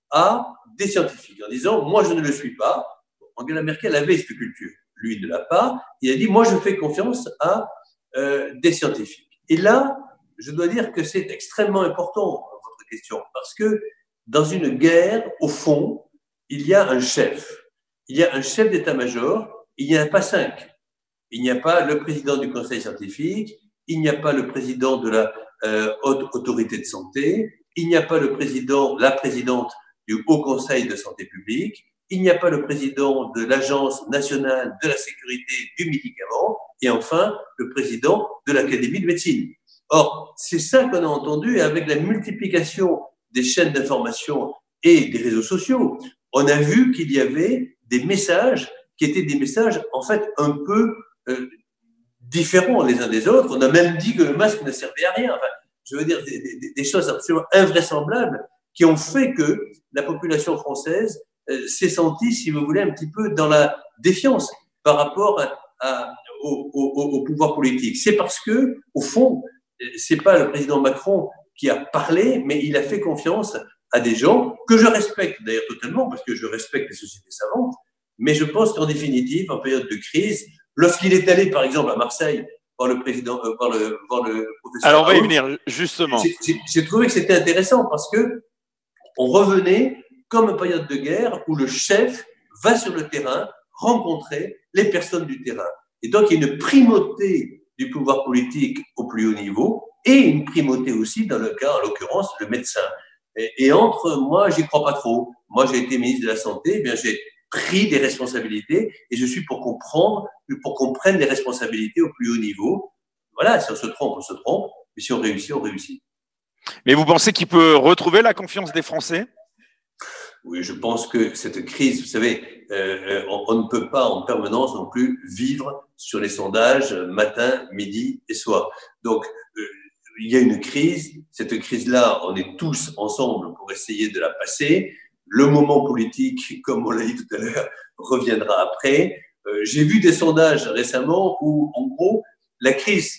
à des scientifiques, en disant, moi, je ne le suis pas. Angela Merkel avait cette culture, lui ne l'a pas. Il a dit, moi, je fais confiance à euh, des scientifiques. Et là, je dois dire que c'est extrêmement important, votre question, parce que dans une guerre, au fond, il y a un chef. Il y a un chef d'état-major, il n'y en a pas cinq. Il n'y a pas le président du conseil scientifique, il n'y a pas le président de la euh, haute autorité de santé, il n'y a pas le président, la présidente du Haut Conseil de santé publique, il n'y a pas le président de l'Agence nationale de la sécurité du médicament, et enfin, le président de l'Académie de médecine. Or, c'est ça qu'on a entendu, et avec la multiplication des chaînes d'information et des réseaux sociaux, on a vu qu'il y avait des messages qui étaient des messages, en fait, un peu euh, différents les uns des autres. On a même dit que le masque ne servait à rien. Enfin, je veux dire, des, des, des choses absolument invraisemblables qui ont fait que la population française euh, s'est sentie, si vous voulez, un petit peu dans la défiance par rapport à, à, au, au, au pouvoir politique. C'est parce que, au fond, c'est pas le président Macron qui a parlé, mais il a fait confiance à des gens que je respecte d'ailleurs totalement, parce que je respecte les sociétés savantes, mais je pense qu'en définitive, en période de crise, lorsqu'il est allé, par exemple, à Marseille, voir le président, euh, voir le, voir le professeur. Alors, on va y venir, justement. J'ai, j'ai trouvé que c'était intéressant parce que on revenait comme en période de guerre où le chef va sur le terrain rencontrer les personnes du terrain. Et donc, il y a une primauté du pouvoir politique au plus haut niveau et une primauté aussi dans le cas, en l'occurrence, le médecin. Et, et entre moi, j'y crois pas trop. Moi, j'ai été ministre de la Santé, eh bien, j'ai pris des responsabilités et je suis pour qu'on prenne, pour qu'on prenne des responsabilités au plus haut niveau. Voilà, si on se trompe, on se trompe, mais si on réussit, on réussit. Mais vous pensez qu'il peut retrouver la confiance des Français? Oui, je pense que cette crise, vous savez, euh, on, on ne peut pas en permanence non plus vivre sur les sondages matin, midi et soir. Donc, euh, il y a une crise. Cette crise-là, on est tous ensemble pour essayer de la passer. Le moment politique, comme on l'a dit tout à l'heure, reviendra après. Euh, j'ai vu des sondages récemment où, en gros, la crise,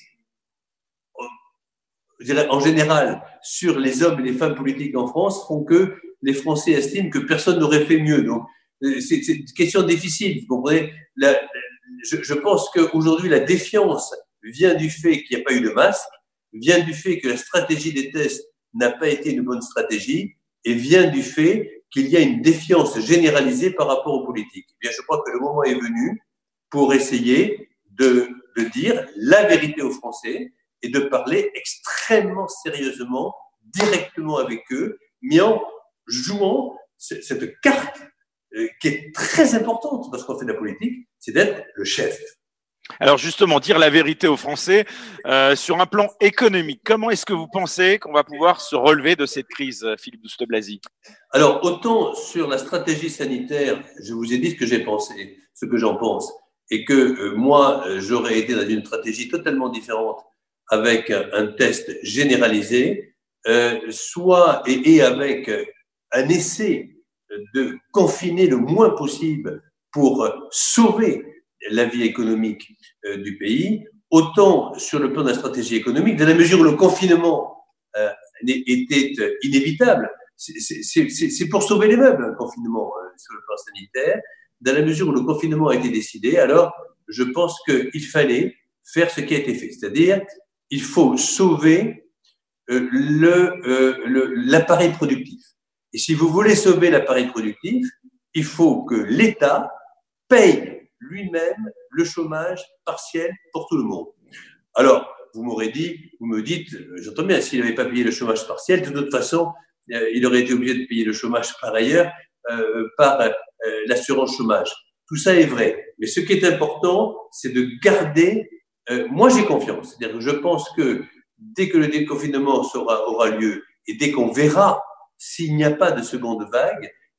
je dirais en général, sur les hommes et les femmes politiques en France font que les Français estiment que personne n'aurait fait mieux. Donc, c'est, c'est une question difficile, vous comprenez. La, je, je pense qu'aujourd'hui, la défiance vient du fait qu'il n'y a pas eu de masque, vient du fait que la stratégie des tests n'a pas été une bonne stratégie, et vient du fait qu'il y a une défiance généralisée par rapport aux politiques. Eh bien, je crois que le moment est venu pour essayer de, de dire la vérité aux Français et de parler extrêmement sérieusement, directement avec eux, mais en jouant cette carte qui est très importante lorsqu'on fait de la politique, c'est d'être le chef. Alors justement, dire la vérité aux Français, euh, sur un plan économique, comment est-ce que vous pensez qu'on va pouvoir se relever de cette crise, Philippe Douste-Blazy? Alors, autant sur la stratégie sanitaire, je vous ai dit ce que j'ai pensé, ce que j'en pense, et que euh, moi, j'aurais été dans une stratégie totalement différente avec un, un test généralisé, euh, soit et, et avec un essai de confiner le moins possible pour sauver la vie économique euh, du pays, autant sur le plan de la stratégie économique, dans la mesure où le confinement euh, était inévitable. C'est, c'est, c'est, c'est pour sauver les meubles, un confinement euh, sur le plan sanitaire. Dans la mesure où le confinement a été décidé, alors je pense qu'il fallait faire ce qui a été fait. C'est-à-dire, il faut sauver euh, le, euh, le, l'appareil productif. Et si vous voulez sauver l'appareil productif, il faut que l'État paye lui-même le chômage partiel pour tout le monde. Alors, vous m'aurez dit, vous me dites, j'entends bien, s'il n'avait pas payé le chômage partiel, de toute façon, euh, il aurait été obligé de payer le chômage par ailleurs, euh, par euh, l'assurance chômage. Tout ça est vrai. Mais ce qui est important, c'est de garder, euh, moi j'ai confiance. C'est-à-dire que je pense que dès que le déconfinement sera, aura lieu et dès qu'on verra s'il n'y a pas de seconde vague,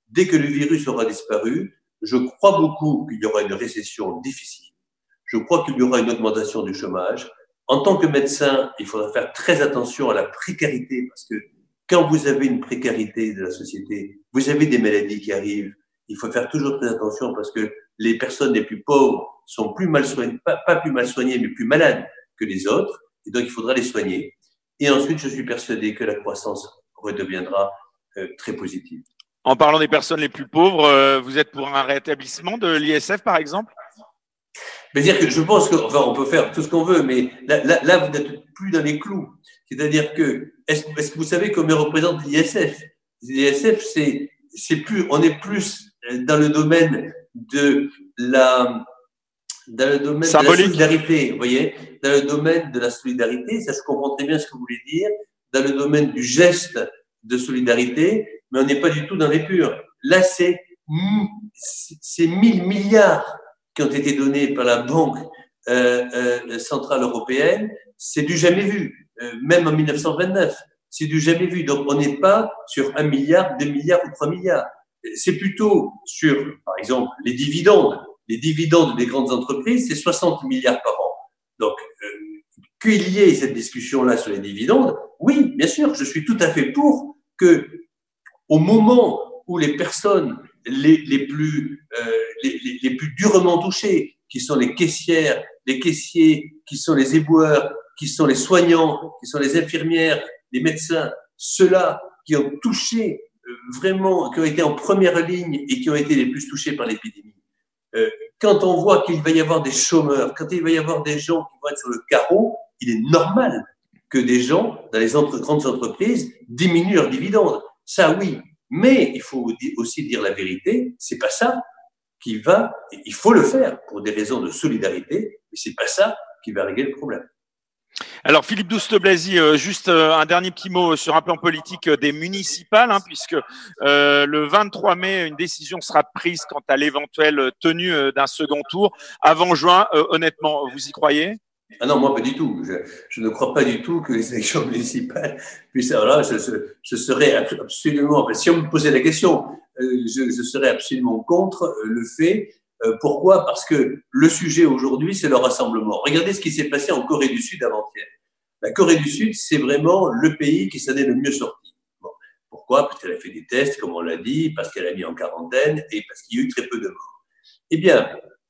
dès que le virus aura disparu, je crois beaucoup qu'il y aura une récession difficile. Je crois qu'il y aura une augmentation du chômage. En tant que médecin, il faudra faire très attention à la précarité parce que quand vous avez une précarité de la société, vous avez des maladies qui arrivent. Il faut faire toujours très attention parce que les personnes les plus pauvres sont plus mal soignées, pas, pas plus mal soignées, mais plus malades que les autres. Et donc, il faudra les soigner. Et ensuite, je suis persuadé que la croissance redeviendra euh, très positive. En parlant des personnes les plus pauvres, euh, vous êtes pour un rétablissement de l'I S F, par exemple? C'est-à-dire que je pense que, enfin, on peut faire tout ce qu'on veut, mais là, là, là vous n'êtes plus dans les clous. C'est-à-dire que, est-ce, est-ce que vous savez combien représente l'I S F? L'I S F, c'est, c'est plus, on est plus dans le domaine de la, dans le domaine symbolique. De la solidarité, vous voyez, dans le domaine de la solidarité, ça je comprends très bien ce que vous voulez dire, dans le domaine du geste de solidarité, mais on n'est pas du tout dans les purs. Là, c'est, c'est mille milliards qui ont été donnés par la Banque euh, euh, centrale européenne, c'est du jamais vu, euh, même en mille neuf cent vingt-neuf, c'est du jamais vu. Donc, on n'est pas sur un milliard, deux milliards ou trois milliards. C'est plutôt sur, par exemple, les dividendes. Les dividendes des grandes entreprises, c'est soixante milliards par an. Donc, euh, qu'il y ait cette discussion-là sur les dividendes, oui, bien sûr, je suis tout à fait pour que, au moment où les personnes les, les plus euh, les, les, les plus durement touchées, qui sont les caissières, les caissiers, qui sont les éboueurs, qui sont les soignants, qui sont les infirmières, les médecins, ceux-là qui ont touché euh, vraiment, qui ont été en première ligne et qui ont été les plus touchés par l'épidémie. Euh, quand on voit qu'il va y avoir des chômeurs, quand il va y avoir des gens qui vont être sur le carreau, il est normal que des gens dans les entre, grandes entreprises diminuent leurs dividendes. Ça, oui. Mais il faut aussi dire la vérité, c'est pas ça qui va, il faut le faire pour des raisons de solidarité, mais c'est pas ça qui va régler le problème. Alors Philippe Douste-Blazy, euh, juste euh, un dernier petit mot sur un plan politique euh, des municipales, hein, puisque euh, le vingt-trois mai, une décision sera prise quant à l'éventuelle tenue euh, d'un second tour avant juin. Euh, honnêtement, vous y croyez ? Ah non, moi pas du tout. Je, je ne crois pas du tout que les élections municipales puissent. Alors là, je, je, je serais absolument. Si on me posait la question, euh, je, je serais absolument contre euh, le fait. Euh, pourquoi ? Parce que le sujet aujourd'hui, c'est le rassemblement. Regardez ce qui s'est passé en Corée du Sud avant-hier. La Corée du Sud, c'est vraiment le pays qui s'en est le mieux sorti. Bon. Pourquoi ? Parce qu'elle a fait des tests, comme on l'a dit, parce qu'elle a mis en quarantaine et parce qu'il y a eu très peu de morts. Eh bien,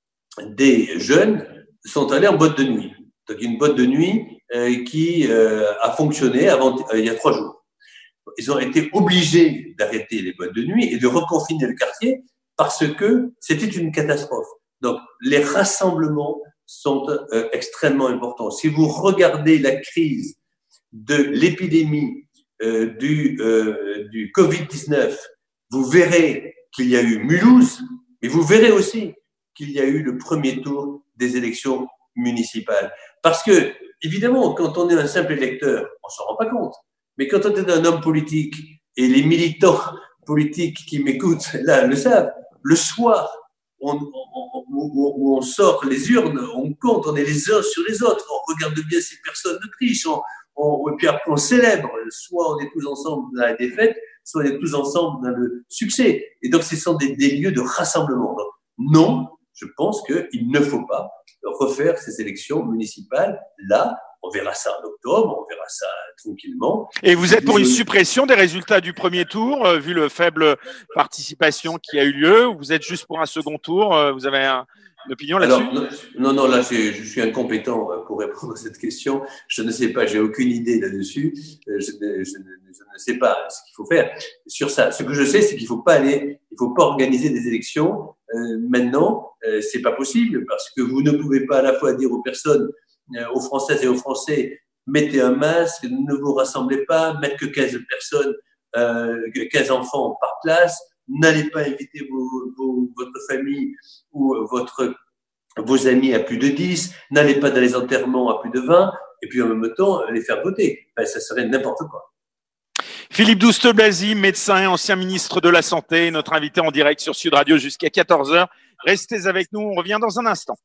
des jeunes sont allés en boîte de nuit. Donc, une boîte de nuit euh, qui euh, a fonctionné avant, euh, il y a trois jours. Ils ont été obligés d'arrêter les boîtes de nuit et de reconfiner le quartier parce que c'était une catastrophe. Donc, les rassemblements sont euh, extrêmement importants. Si vous regardez la crise de l'épidémie euh, du, euh, du covid dix-neuf, vous verrez qu'il y a eu Mulhouse, mais vous verrez aussi qu'il y a eu le premier tour des élections municipales. Parce que, évidemment, quand on est un simple électeur, on s'en rend pas compte. Mais quand on est un homme politique, et les militants politiques qui m'écoutent, là, le savent, le soir, on, on, on, on sort les urnes, on compte, on est les uns sur les autres, on regarde bien si personne ne triche, on, on, et puis après on célèbre. Soit on est tous ensemble dans la défaite, soit on est tous ensemble dans le succès. Et donc, ce sont des, des lieux de rassemblement. Donc, non, je pense qu'il ne faut pas refaire ces élections municipales. Là, on verra ça en octobre, on verra ça tranquillement. Et vous êtes pour une suppression des résultats du premier tour, euh, vu le faible participation qui a eu lieu, ou vous êtes juste pour un second tour? euh, Vous avez un, une opinion là-dessus? Alors, non, non, là, je, je suis incompétent pour répondre à cette question. Je ne sais pas, j'ai aucune idée là-dessus. Je ne, je, ne, je ne sais pas ce qu'il faut faire sur ça. Ce que je sais, c'est qu'il ne faut pas aller, il faut pas organiser des élections euh, maintenant. Euh, c'est pas possible parce que vous ne pouvez pas à la fois dire aux personnes, euh, aux Françaises et aux Français, mettez un masque, ne vous rassemblez pas, mettre que quinze personnes, euh, quinze enfants par classe. N'allez pas inviter vos, vos, votre famille ou votre, vos amis à plus de dix. N'allez pas dans les enterrements à plus de vingt. Et puis en même temps, les faire voter. Ben, ça serait n'importe quoi. Philippe Douste-Blazy, médecin et ancien ministre de la Santé, notre invité en direct sur Sud Radio jusqu'à quatorze heures. Restez avec nous, on revient dans un instant.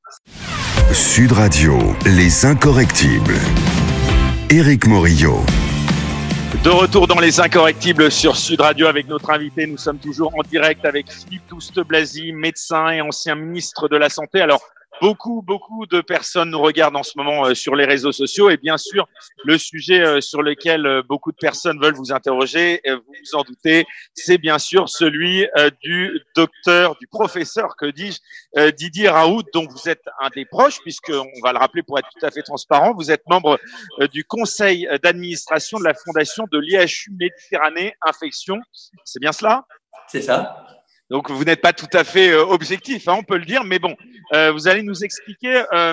Sud Radio, les incorrectibles. Éric Morillo. De retour dans Les Incorrectibles sur Sud Radio avec notre invité. Nous sommes toujours en direct avec Philippe Douste-Blazy, médecin et ancien ministre de la Santé. Alors, beaucoup, beaucoup de personnes nous regardent en ce moment sur les réseaux sociaux et bien sûr, le sujet sur lequel beaucoup de personnes veulent vous interroger, vous vous en doutez, c'est bien sûr celui du docteur, du professeur, que dis-je, Didier Raoult, dont vous êtes un des proches, puisqu'on va le rappeler pour être tout à fait transparent, vous êtes membre du conseil d'administration de la fondation de l'I H U Méditerranée Infection. C'est bien cela ? C'est ça. Donc, vous n'êtes pas tout à fait euh, objectif, hein, on peut le dire, mais bon, euh, vous allez nous expliquer euh,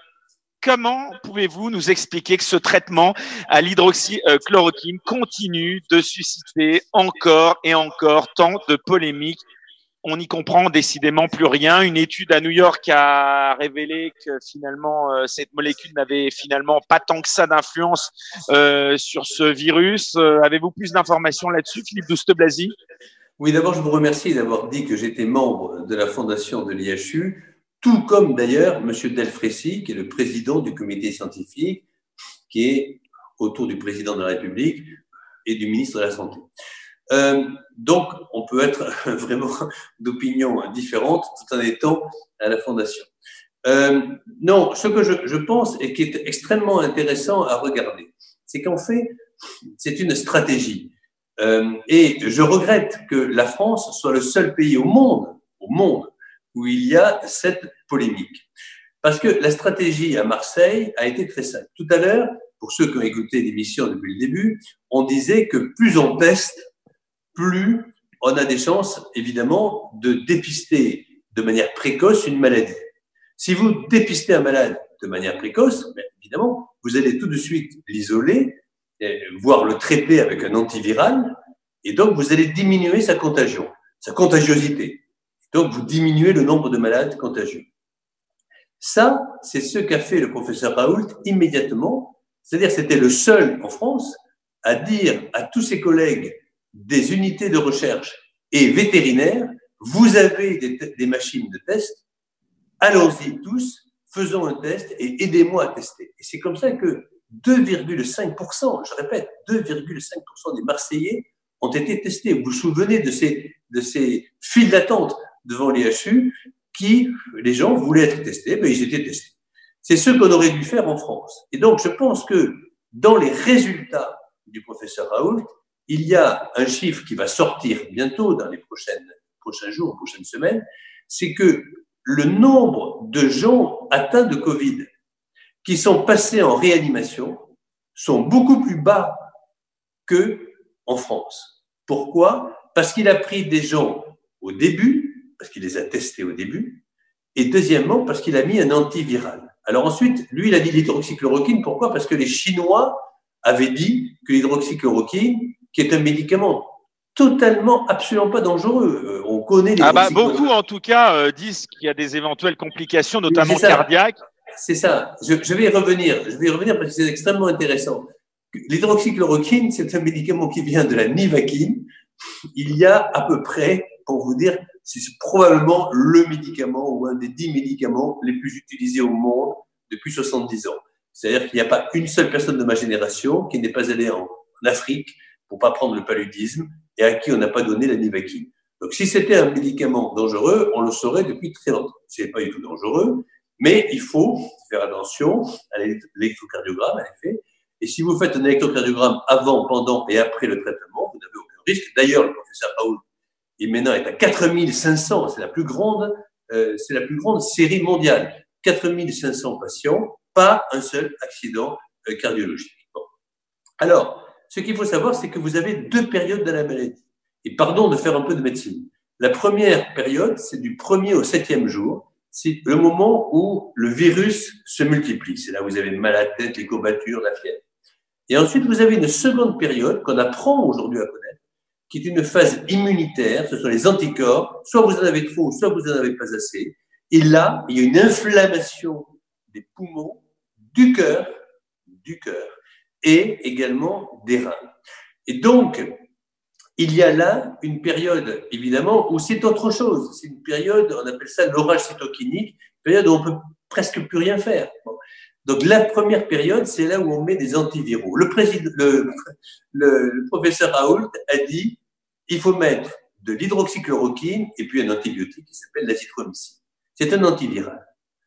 comment pouvez-vous nous expliquer que ce traitement à l'hydroxychloroquine continue de susciter encore et encore tant de polémiques. On n'y comprend décidément plus rien. Une étude à New York a révélé que finalement, euh, cette molécule n'avait finalement pas tant que ça d'influence euh, sur ce virus. Euh, avez-vous plus d'informations là-dessus, Philippe Douste-Blazy ? Oui, d'abord, je vous remercie d'avoir dit que j'étais membre de la fondation de l'I H U, tout comme d'ailleurs M. Delfrécy, qui est le président du comité scientifique, qui est autour du président de la République et du ministre de la Santé. Euh, donc, on peut être vraiment d'opinions différentes tout en étant à la fondation. Euh, non, ce que je, je pense et qui est extrêmement intéressant à regarder, c'est qu'en fait, c'est une stratégie. Euh, et je regrette que la France soit le seul pays au monde, au monde, où il y a cette polémique. Parce que la stratégie à Marseille a été très simple. Tout à l'heure, pour ceux qui ont écouté l'émission depuis le début, on disait que plus on teste, plus on a des chances, évidemment, de dépister de manière précoce une maladie. Si vous dépistez un malade de manière précoce, bien évidemment, vous allez tout de suite l'isoler, voire le traiter avec un antiviral, et donc vous allez diminuer sa contagion, sa contagiosité. Donc vous diminuez le nombre de malades contagieux. Ça, c'est ce qu'a fait le professeur Raoult immédiatement, c'est-à-dire c'était le seul en France à dire à tous ses collègues des unités de recherche et vétérinaires, vous avez des, des machines de test, allons-y tous, faisons un test et aidez-moi à tester. Et c'est comme ça que deux virgule cinq pour cent, je répète, deux virgule cinq pour cent des Marseillais ont été testés. Vous vous souvenez de ces, de ces files d'attente devant l'I H U qui, les gens voulaient être testés, ben ils étaient testés. C'est ce qu'on aurait dû faire en France. Et donc, je pense que dans les résultats du professeur Raoult, il y a un chiffre qui va sortir bientôt dans les prochaines, prochains jours, prochaines semaines, c'est que le nombre de gens atteints de Covid qui sont passés en réanimation sont beaucoup plus bas qu'en France. Pourquoi ? Parce qu'il a pris des gens au début, parce qu'il les a testés au début, et deuxièmement, parce qu'il a mis un antiviral. Alors ensuite, lui, il a dit l'hydroxychloroquine. Pourquoi ? Parce que les Chinois avaient dit que l'hydroxychloroquine, qui est un médicament totalement, absolument pas dangereux. On connaît les. Ah bah beaucoup, en tout cas, euh, disent qu'il y a des éventuelles complications, notamment oui, cardiaques. C'est ça. Je, je vais y revenir. Je vais y revenir parce que c'est extrêmement intéressant. L'hydroxychloroquine, c'est un médicament qui vient de la nivaquine. Il y a à peu près, pour vous dire, c'est probablement le médicament ou un des dix médicaments les plus utilisés au monde depuis soixante-dix ans. C'est-à-dire qu'il n'y a pas une seule personne de ma génération qui n'est pas allée en, en Afrique pour pas prendre le paludisme et à qui on n'a pas donné la nivaquine. Donc, si c'était un médicament dangereux, on le saurait depuis très longtemps. C'est pas du tout dangereux, mais il faut faire attention à l'électrocardiogramme, en effet. Et si vous faites un électrocardiogramme avant, pendant et après le traitement, vous n'avez aucun risque. D'ailleurs, le professeur Raoult, il maintenant est à quatre mille cinq cents, c'est la plus grande, euh, c'est la plus grande série mondiale. quatre mille cinq cents patients, pas un seul accident euh, cardiologique. Bon. Alors, ce qu'il faut savoir, c'est que vous avez deux périodes de la maladie. Et pardon de faire un peu de médecine. La première période, c'est du premier au septième jour. C'est le moment où le virus se multiplie. C'est là où vous avez mal à la tête, les courbatures, la fièvre. Et ensuite, vous avez une seconde période qu'on apprend aujourd'hui à connaître, qui est une phase immunitaire. Ce sont les anticorps. Soit vous en avez trop, soit vous n'en avez pas assez. Et là, il y a une inflammation des poumons, du cœur, du cœur, et également des reins. Et donc, il y a là une période, évidemment, où c'est autre chose. C'est une période, on appelle ça l'orage cytokinique, une période où on peut presque plus rien faire. Bon. Donc, la première période, c'est là où on met des antiviraux. Le, président, le, le, le professeur Raoult a dit il faut mettre de l'hydroxychloroquine et puis un antibiotique qui s'appelle l'azithromycine. C'est un antiviral.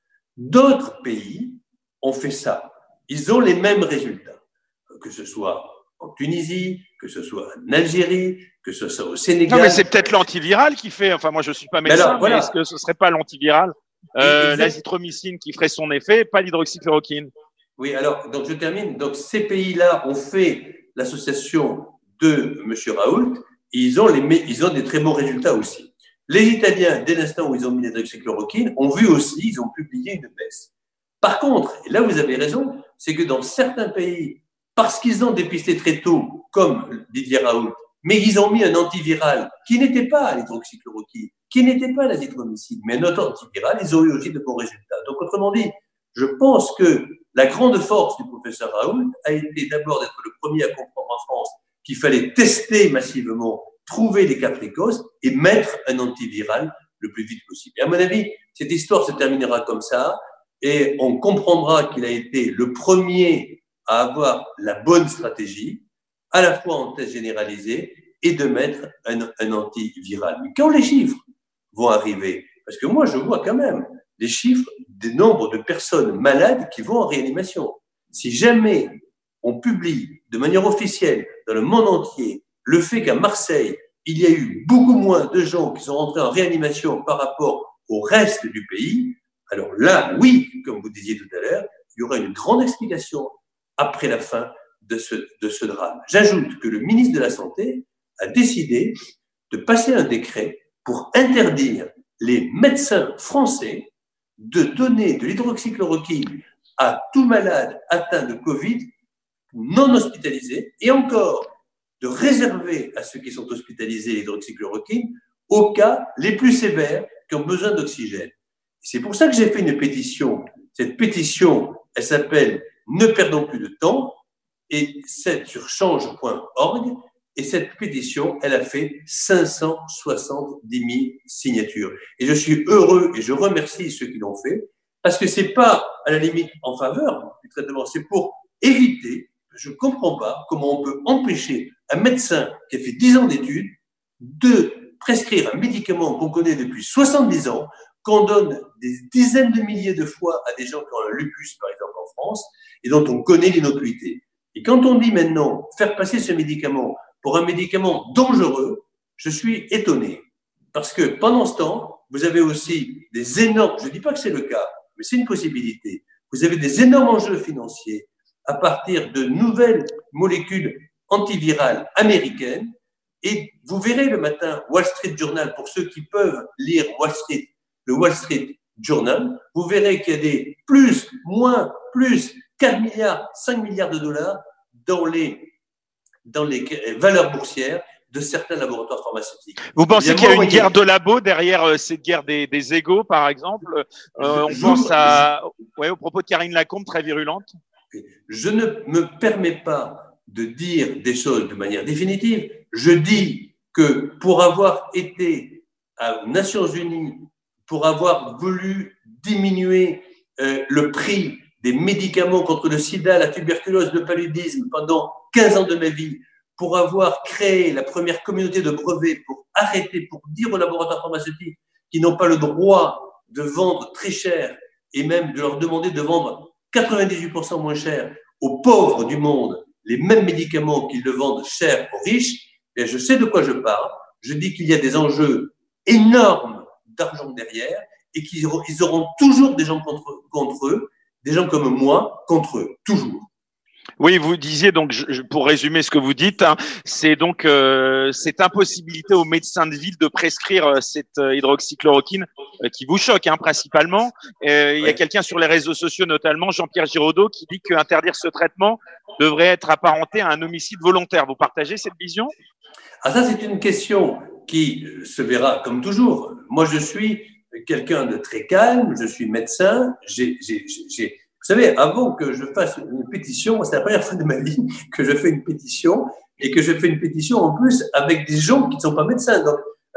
D'autres pays ont fait ça. Ils ont les mêmes résultats, que ce soit en Tunisie, que ce soit en Algérie, que ce soit au Sénégal. Non, mais c'est peut-être l'antiviral qui fait. Enfin, moi, je suis pas médecin, mais, alors, voilà. mais est-ce que ce serait pas l'antiviral, euh, l'azithromycine qui ferait son effet, pas l'hydroxychloroquine? Oui, alors, donc je termine. Donc, ces pays-là ont fait l'association de M. Raoult. Et ils ont les, ils ont des très bons résultats aussi. Les Italiens, dès l'instant où ils ont mis l'hydroxychloroquine, ont vu aussi, ils ont publié une baisse. Par contre, et là vous avez raison, c'est que dans certains pays, parce qu'ils ont dépisté très tôt, comme Didier Raoult, mais ils ont mis un antiviral qui n'était pas à l'hydroxychloroquine, qui n'était pas à l'azithromycine, mais un autre antiviral, ils ont eu aussi de bons résultats. Donc, autrement dit, je pense que la grande force du professeur Raoult a été d'abord d'être le premier à comprendre en France qu'il fallait tester massivement, trouver les cas précoces et mettre un antiviral le plus vite possible. Et à mon avis, cette histoire se terminera comme ça et on comprendra qu'il a été le premier à avoir la bonne stratégie, à la fois en test généralisé et de mettre un, un antiviral. Mais quand les chiffres vont arriver, parce que moi je vois quand même les chiffres des nombres de personnes malades qui vont en réanimation. Si jamais on publie de manière officielle dans le monde entier le fait qu'à Marseille, il y a eu beaucoup moins de gens qui sont rentrés en réanimation par rapport au reste du pays, alors là, oui, comme vous disiez tout à l'heure, il y aura une grande explication après la fin de ce, de ce drame. J'ajoute que le ministre de la Santé a décidé de passer un décret pour interdire les médecins français de donner de l'hydroxychloroquine à tout malade atteint de Covid non hospitalisés et encore de réserver à ceux qui sont hospitalisés l'hydroxychloroquine aux cas les plus sévères qui ont besoin d'oxygène. C'est pour ça que j'ai fait une pétition. Cette pétition, elle s'appelle « Ne perdons plus de temps » et c'est sur change point org et cette pétition, elle a fait cinq cent soixante-dix mille signatures. Et je suis heureux et je remercie ceux qui l'ont fait parce que c'est pas à la limite en faveur du traitement, c'est pour éviter. Je ne comprends pas comment on peut empêcher un médecin qui a fait dix ans d'études de prescrire un médicament qu'on connaît depuis soixante-dix ans, qu'on donne des dizaines de milliers de fois à des gens qui ont un lupus, par exemple, en France, et dont on connaît l'innocuité. Et quand on dit maintenant faire passer ce médicament pour un médicament dangereux, je suis étonné. Parce que pendant ce temps, vous avez aussi des énormes, je ne dis pas que c'est le cas, mais c'est une possibilité, vous avez des énormes enjeux financiers à partir de nouvelles molécules antivirales américaines. Et vous verrez le matin Wall Street Journal, pour ceux qui peuvent lire Wall Street, le Wall Street Journal, vous verrez qu'il y a des plus, moins, plus, quatre milliards, cinq milliards de dollars dans les, dans les valeurs boursières de certains laboratoires pharmaceutiques. Vous pensez qu'il y a une guerre de labo derrière euh, cette guerre des, des égos, par exemple euh, On pense à, ouais, au propos de Karine Lacombe, très virulente. Je ne me permets pas de dire des choses de manière définitive. Je dis que pour avoir été aux Nations Unies, pour avoir voulu diminuer euh, le prix des médicaments contre le sida, la tuberculose, le paludisme pendant quinze ans de ma vie, pour avoir créé la première communauté de brevets pour arrêter, pour dire aux laboratoires pharmaceutiques qui n'ont pas le droit de vendre très cher et même de leur demander de vendre quatre-vingt-dix-huit pour cent moins cher aux pauvres du monde les mêmes médicaments qu'ils le vendent cher aux riches, et je sais de quoi je parle. Je dis qu'il y a des enjeux énormes d'argent derrière et qu'ils auront, ils auront toujours des gens contre, contre eux, des gens comme moi contre eux, toujours. Oui, vous disiez donc, je, pour résumer ce que vous dites, hein, c'est donc euh, cette impossibilité aux médecins de ville de prescrire euh, cette euh, hydroxychloroquine euh, qui vous choque hein, principalement. Euh, il y a quelqu'un sur les réseaux sociaux, notamment Jean-Pierre Giraudot, qui dit qu'interdire ce traitement devrait être apparenté à un homicide volontaire. Vous partagez cette vision ? Ah, ça, c'est une question qui se verra comme toujours. Moi, je suis quelqu'un de très calme, je suis médecin, j'ai, j'ai, j'ai Vous savez, avant que je fasse une pétition, c'est la première fois de ma vie que je fais une pétition et que je fais une pétition en plus avec des gens qui ne sont pas médecins. Donc,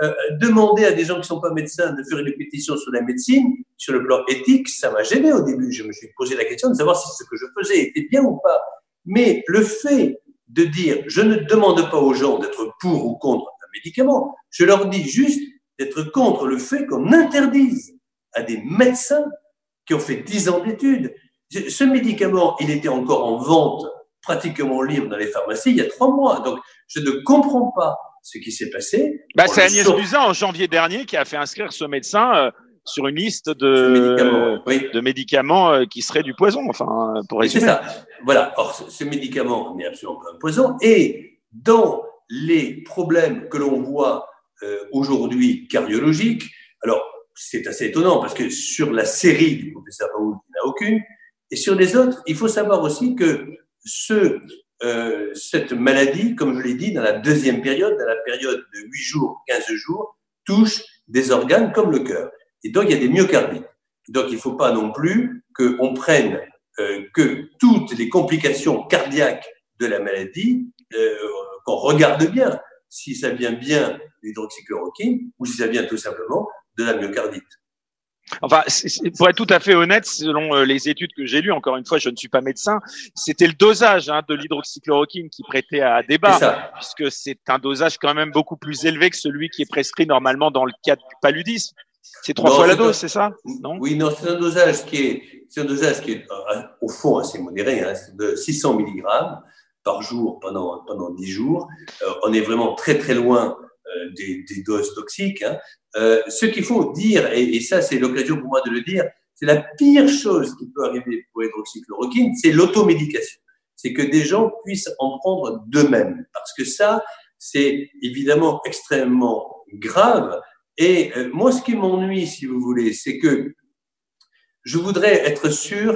Euh, demander à des gens qui ne sont pas médecins de faire une pétition sur la médecine, sur le plan éthique, ça m'a gêné au début. Je me suis posé la question de savoir si ce que je faisais était bien ou pas. Mais le fait de dire, je ne demande pas aux gens d'être pour ou contre un médicament, je leur dis juste d'être contre le fait qu'on interdise à des médecins qui ont fait dix ans d'études. Ce médicament, il était encore en vente, pratiquement libre dans les pharmacies il y a trois mois. Donc, je ne comprends pas ce qui s'est passé. Bah, c'est Agnès sort... Buzyn en janvier dernier qui a fait inscrire ce médecin euh, sur une liste de, médicament, oui. de médicaments euh, qui seraient du poison. Enfin, pour résumer. C'est ça. Voilà. Or, ce, ce médicament n'est absolument pas un poison. Et dans les problèmes que l'on voit euh, aujourd'hui cardiologiques, alors c'est assez étonnant parce que sur la série du professeur Raoult, il n'y en a aucune. Et sur les autres, il faut savoir aussi que ce, euh, cette maladie, comme je l'ai dit, dans la deuxième période, dans la période de huit jours, quinze jours, touche des organes comme le cœur. Et donc, il y a des myocardites. Donc, il ne faut pas non plus qu'on prenne euh, que toutes les complications cardiaques de la maladie, euh, qu'on regarde bien si ça vient bien de l'hydroxychloroquine ou si ça vient tout simplement de la myocardite. Enfin, c'est, pour être tout à fait honnête, selon les études que j'ai lues, encore une fois, je ne suis pas médecin, c'était le dosage hein, de l'hydroxychloroquine qui prêtait à débat, puisque c'est un dosage quand même beaucoup plus élevé que celui qui est prescrit normalement dans le cadre du paludisme. C'est trois non, fois la dose, un, c'est ça non Oui, non, c'est un dosage qui est, c'est un dosage qui est euh, au fond assez modéré, hein, c'est de six cents milligrammes par jour pendant pendant dix jours. Euh, on est vraiment très très loin euh, des, des doses toxiques. Hein. Euh, ce qu'il faut dire, et, et ça c'est l'occasion pour moi de le dire, c'est la pire chose qui peut arriver pour l'hydroxychloroquine, c'est l'automédication. C'est que des gens puissent en prendre d'eux-mêmes. Parce que ça, c'est évidemment extrêmement grave. Et euh, moi, ce qui m'ennuie, si vous voulez, c'est que je voudrais être sûr.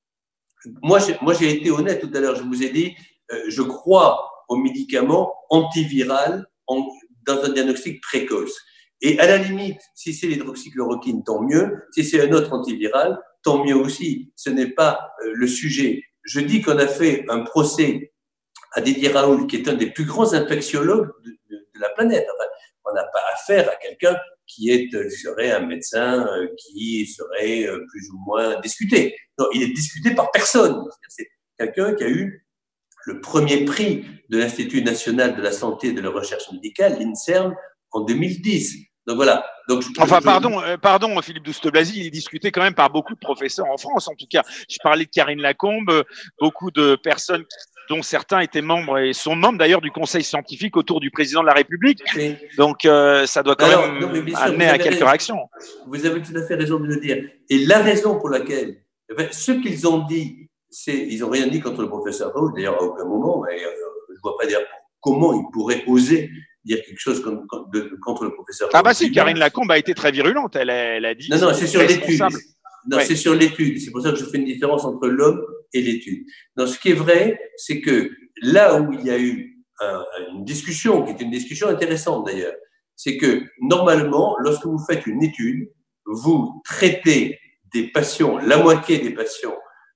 Moi, j'ai, moi, j'ai été honnête tout à l'heure. Je vous ai dit, euh, je crois aux médicaments antivirales en, dans un diagnostic précoce. Et à la limite, si c'est l'hydroxychloroquine, tant mieux. Si c'est un autre antiviral, tant mieux aussi. Ce n'est pas euh, le sujet. Je dis qu'on a fait un procès à Didier Raoult, qui est un des plus grands infectiologues de, de, de la planète. Enfin, on n'a pas affaire à quelqu'un qui est, serait un médecin euh, qui serait euh, plus ou moins discuté. Non, il est discuté par personne. C'est quelqu'un qui a eu le premier prix de l'Institut national de la santé et de la recherche médicale, l'INSERM, en deux mille dix. Donc voilà. Donc, je, enfin, je, pardon, euh, pardon, Philippe Douste-Blazy, il est discuté quand même par beaucoup de professeurs en France, en tout cas. Je parlais de Karine Lacombe, beaucoup de personnes dont certains étaient membres et sont membres d'ailleurs du conseil scientifique autour du président de la République. Oui. Donc, euh, ça doit quand Alors, même non, sûr, amener à quelques raison. réactions. Vous avez tout à fait raison de le dire. Et la raison pour laquelle, enfin, ce qu'ils ont dit, c'est, ils n'ont rien dit contre le professeur Raoult, d'ailleurs à aucun moment, mais euh, je ne vois pas dire comment ils pourraient oser dire quelque chose contre, contre le professeur Raoult. Ah bah si, Karine Lacombe a été très virulente, elle a, elle a dit… Non, non, c'est sur l'étude. Non, ouais. c'est sur l'étude. C'est pour ça que je fais une différence entre l'homme et l'étude. Non, ce qui est vrai, c'est que là où il y a eu un, une discussion, qui est une discussion intéressante d'ailleurs, c'est que normalement, lorsque vous faites une étude, vous traitez des patients, la moitié des patients,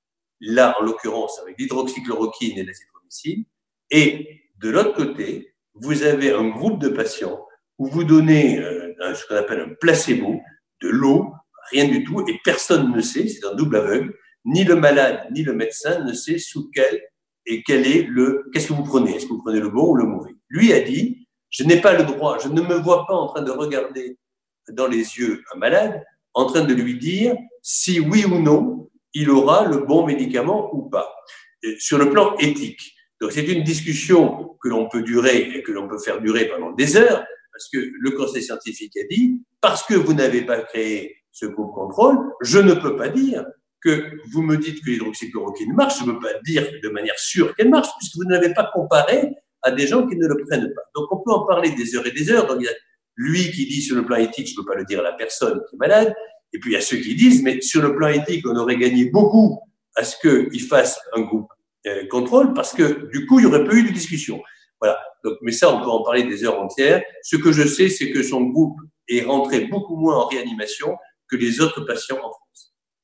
là en l'occurrence avec l'hydroxychloroquine et l'azithromycine, et de l'autre côté, vous avez un groupe de patients où vous donnez euh, un, ce qu'on appelle un placebo, de l'eau, rien du tout, et personne ne sait, c'est un double aveugle, ni le malade, ni le médecin ne sait sous quel et quel est le, qu'est-ce que vous prenez, est-ce que vous prenez le bon ou le mauvais. Lui a dit, je n'ai pas le droit, je ne me vois pas en train de regarder dans les yeux un malade, en train de lui dire si oui ou non, il aura le bon médicament ou pas, et sur le plan éthique. Donc c'est une discussion que l'on peut durer et que l'on peut faire durer pendant des heures, parce que le conseil scientifique a dit, parce que vous n'avez pas créé ce groupe contrôle, je ne peux pas dire que vous me dites que l'hydroxychloroquine marche, je ne peux pas dire de manière sûre qu'elle marche, puisque vous ne l'avez pas comparé à des gens qui ne le prennent pas. Donc on peut en parler des heures et des heures. Donc il y a lui qui dit sur le plan éthique, je ne peux pas le dire à la personne qui est malade, et puis il y a ceux qui disent, mais sur le plan éthique, on aurait gagné beaucoup à ce qu'il fasse un groupe euh, contrôle, parce que du coup, il n'y aurait pas eu de discussion. Voilà. Donc, mais ça, on peut en parler des heures entières. Ce que je sais, c'est que son groupe est rentré beaucoup moins en réanimation que les autres patients en France.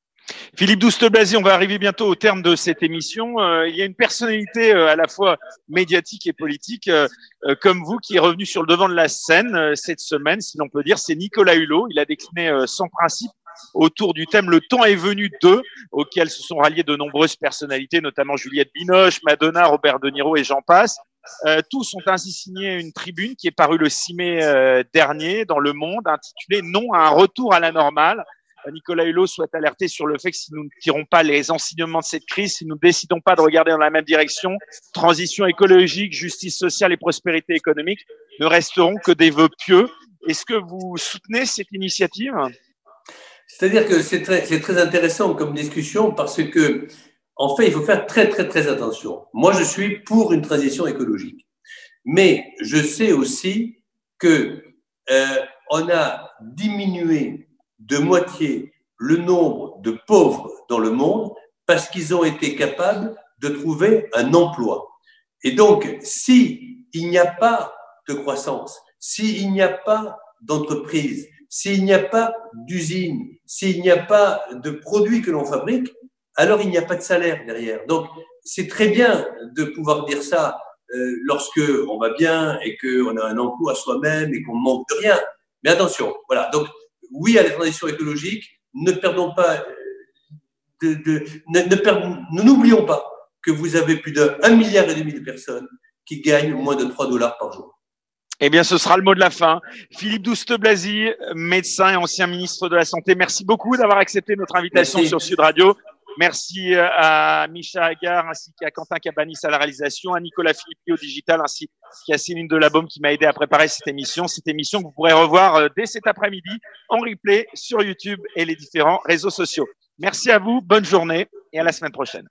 Philippe Douste-Blazy, on va arriver bientôt au terme de cette émission. Euh, il y a une personnalité euh, à la fois médiatique et politique euh, euh, comme vous qui est revenu sur le devant de la scène euh, cette semaine, si l'on peut dire. C'est Nicolas Hulot. Il a décliné euh, son principe autour du thème « Le temps est venu d'eux », auquel se sont ralliées de nombreuses personnalités, notamment Juliette Binoche, Madonna, Robert De Niro et j'en passe. Euh, tous ont ainsi signé une tribune qui est parue le six mai euh, dernier dans Le Monde, intitulée « Non à un retour à la normale ». Nicolas Hulot souhaite alerter sur le fait que si nous ne tirons pas les enseignements de cette crise, si nous ne décidons pas de regarder dans la même direction, transition écologique, justice sociale et prospérité économique ne resteront que des vœux pieux. Est-ce que vous soutenez cette initiative ? C'est-à-dire que c'est très, c'est très intéressant comme discussion parce que, en fait, il faut faire très, très, très attention. Moi, je suis pour une transition écologique. Mais je sais aussi que euh, on a diminué de moitié le nombre de pauvres dans le monde parce qu'ils ont été capables de trouver un emploi. Et donc, si il n'y a pas de croissance, s'il n'y a pas d'entreprise, s'il n'y a pas d'usine, s'il n'y a pas de produits que l'on fabrique, alors il n'y a pas de salaire derrière. Donc, c'est très bien de pouvoir dire ça euh, lorsque on va bien et qu'on a un emploi soi-même et qu'on ne manque de rien. Mais attention, voilà. Donc, oui à la transition écologique, ne perdons pas, de, de, ne, ne, perdons, ne n'oublions pas que vous avez plus d'un milliard et demi de personnes qui gagnent moins de trois dollars par jour. Eh bien, ce sera le mot de la fin. Philippe Douste-Blazy, médecin et ancien ministre de la Santé, merci beaucoup d'avoir accepté notre invitation merci. sur Sud Radio. Merci à Micha Agar ainsi qu'à Quentin Cabanis à la réalisation, à Nicolas Philippi au digital ainsi qu'à Céline Delabaume qui m'a aidé à préparer cette émission. Cette émission que vous pourrez revoir dès cet après-midi en replay sur YouTube et les différents réseaux sociaux. Merci à vous, bonne journée et à la semaine prochaine.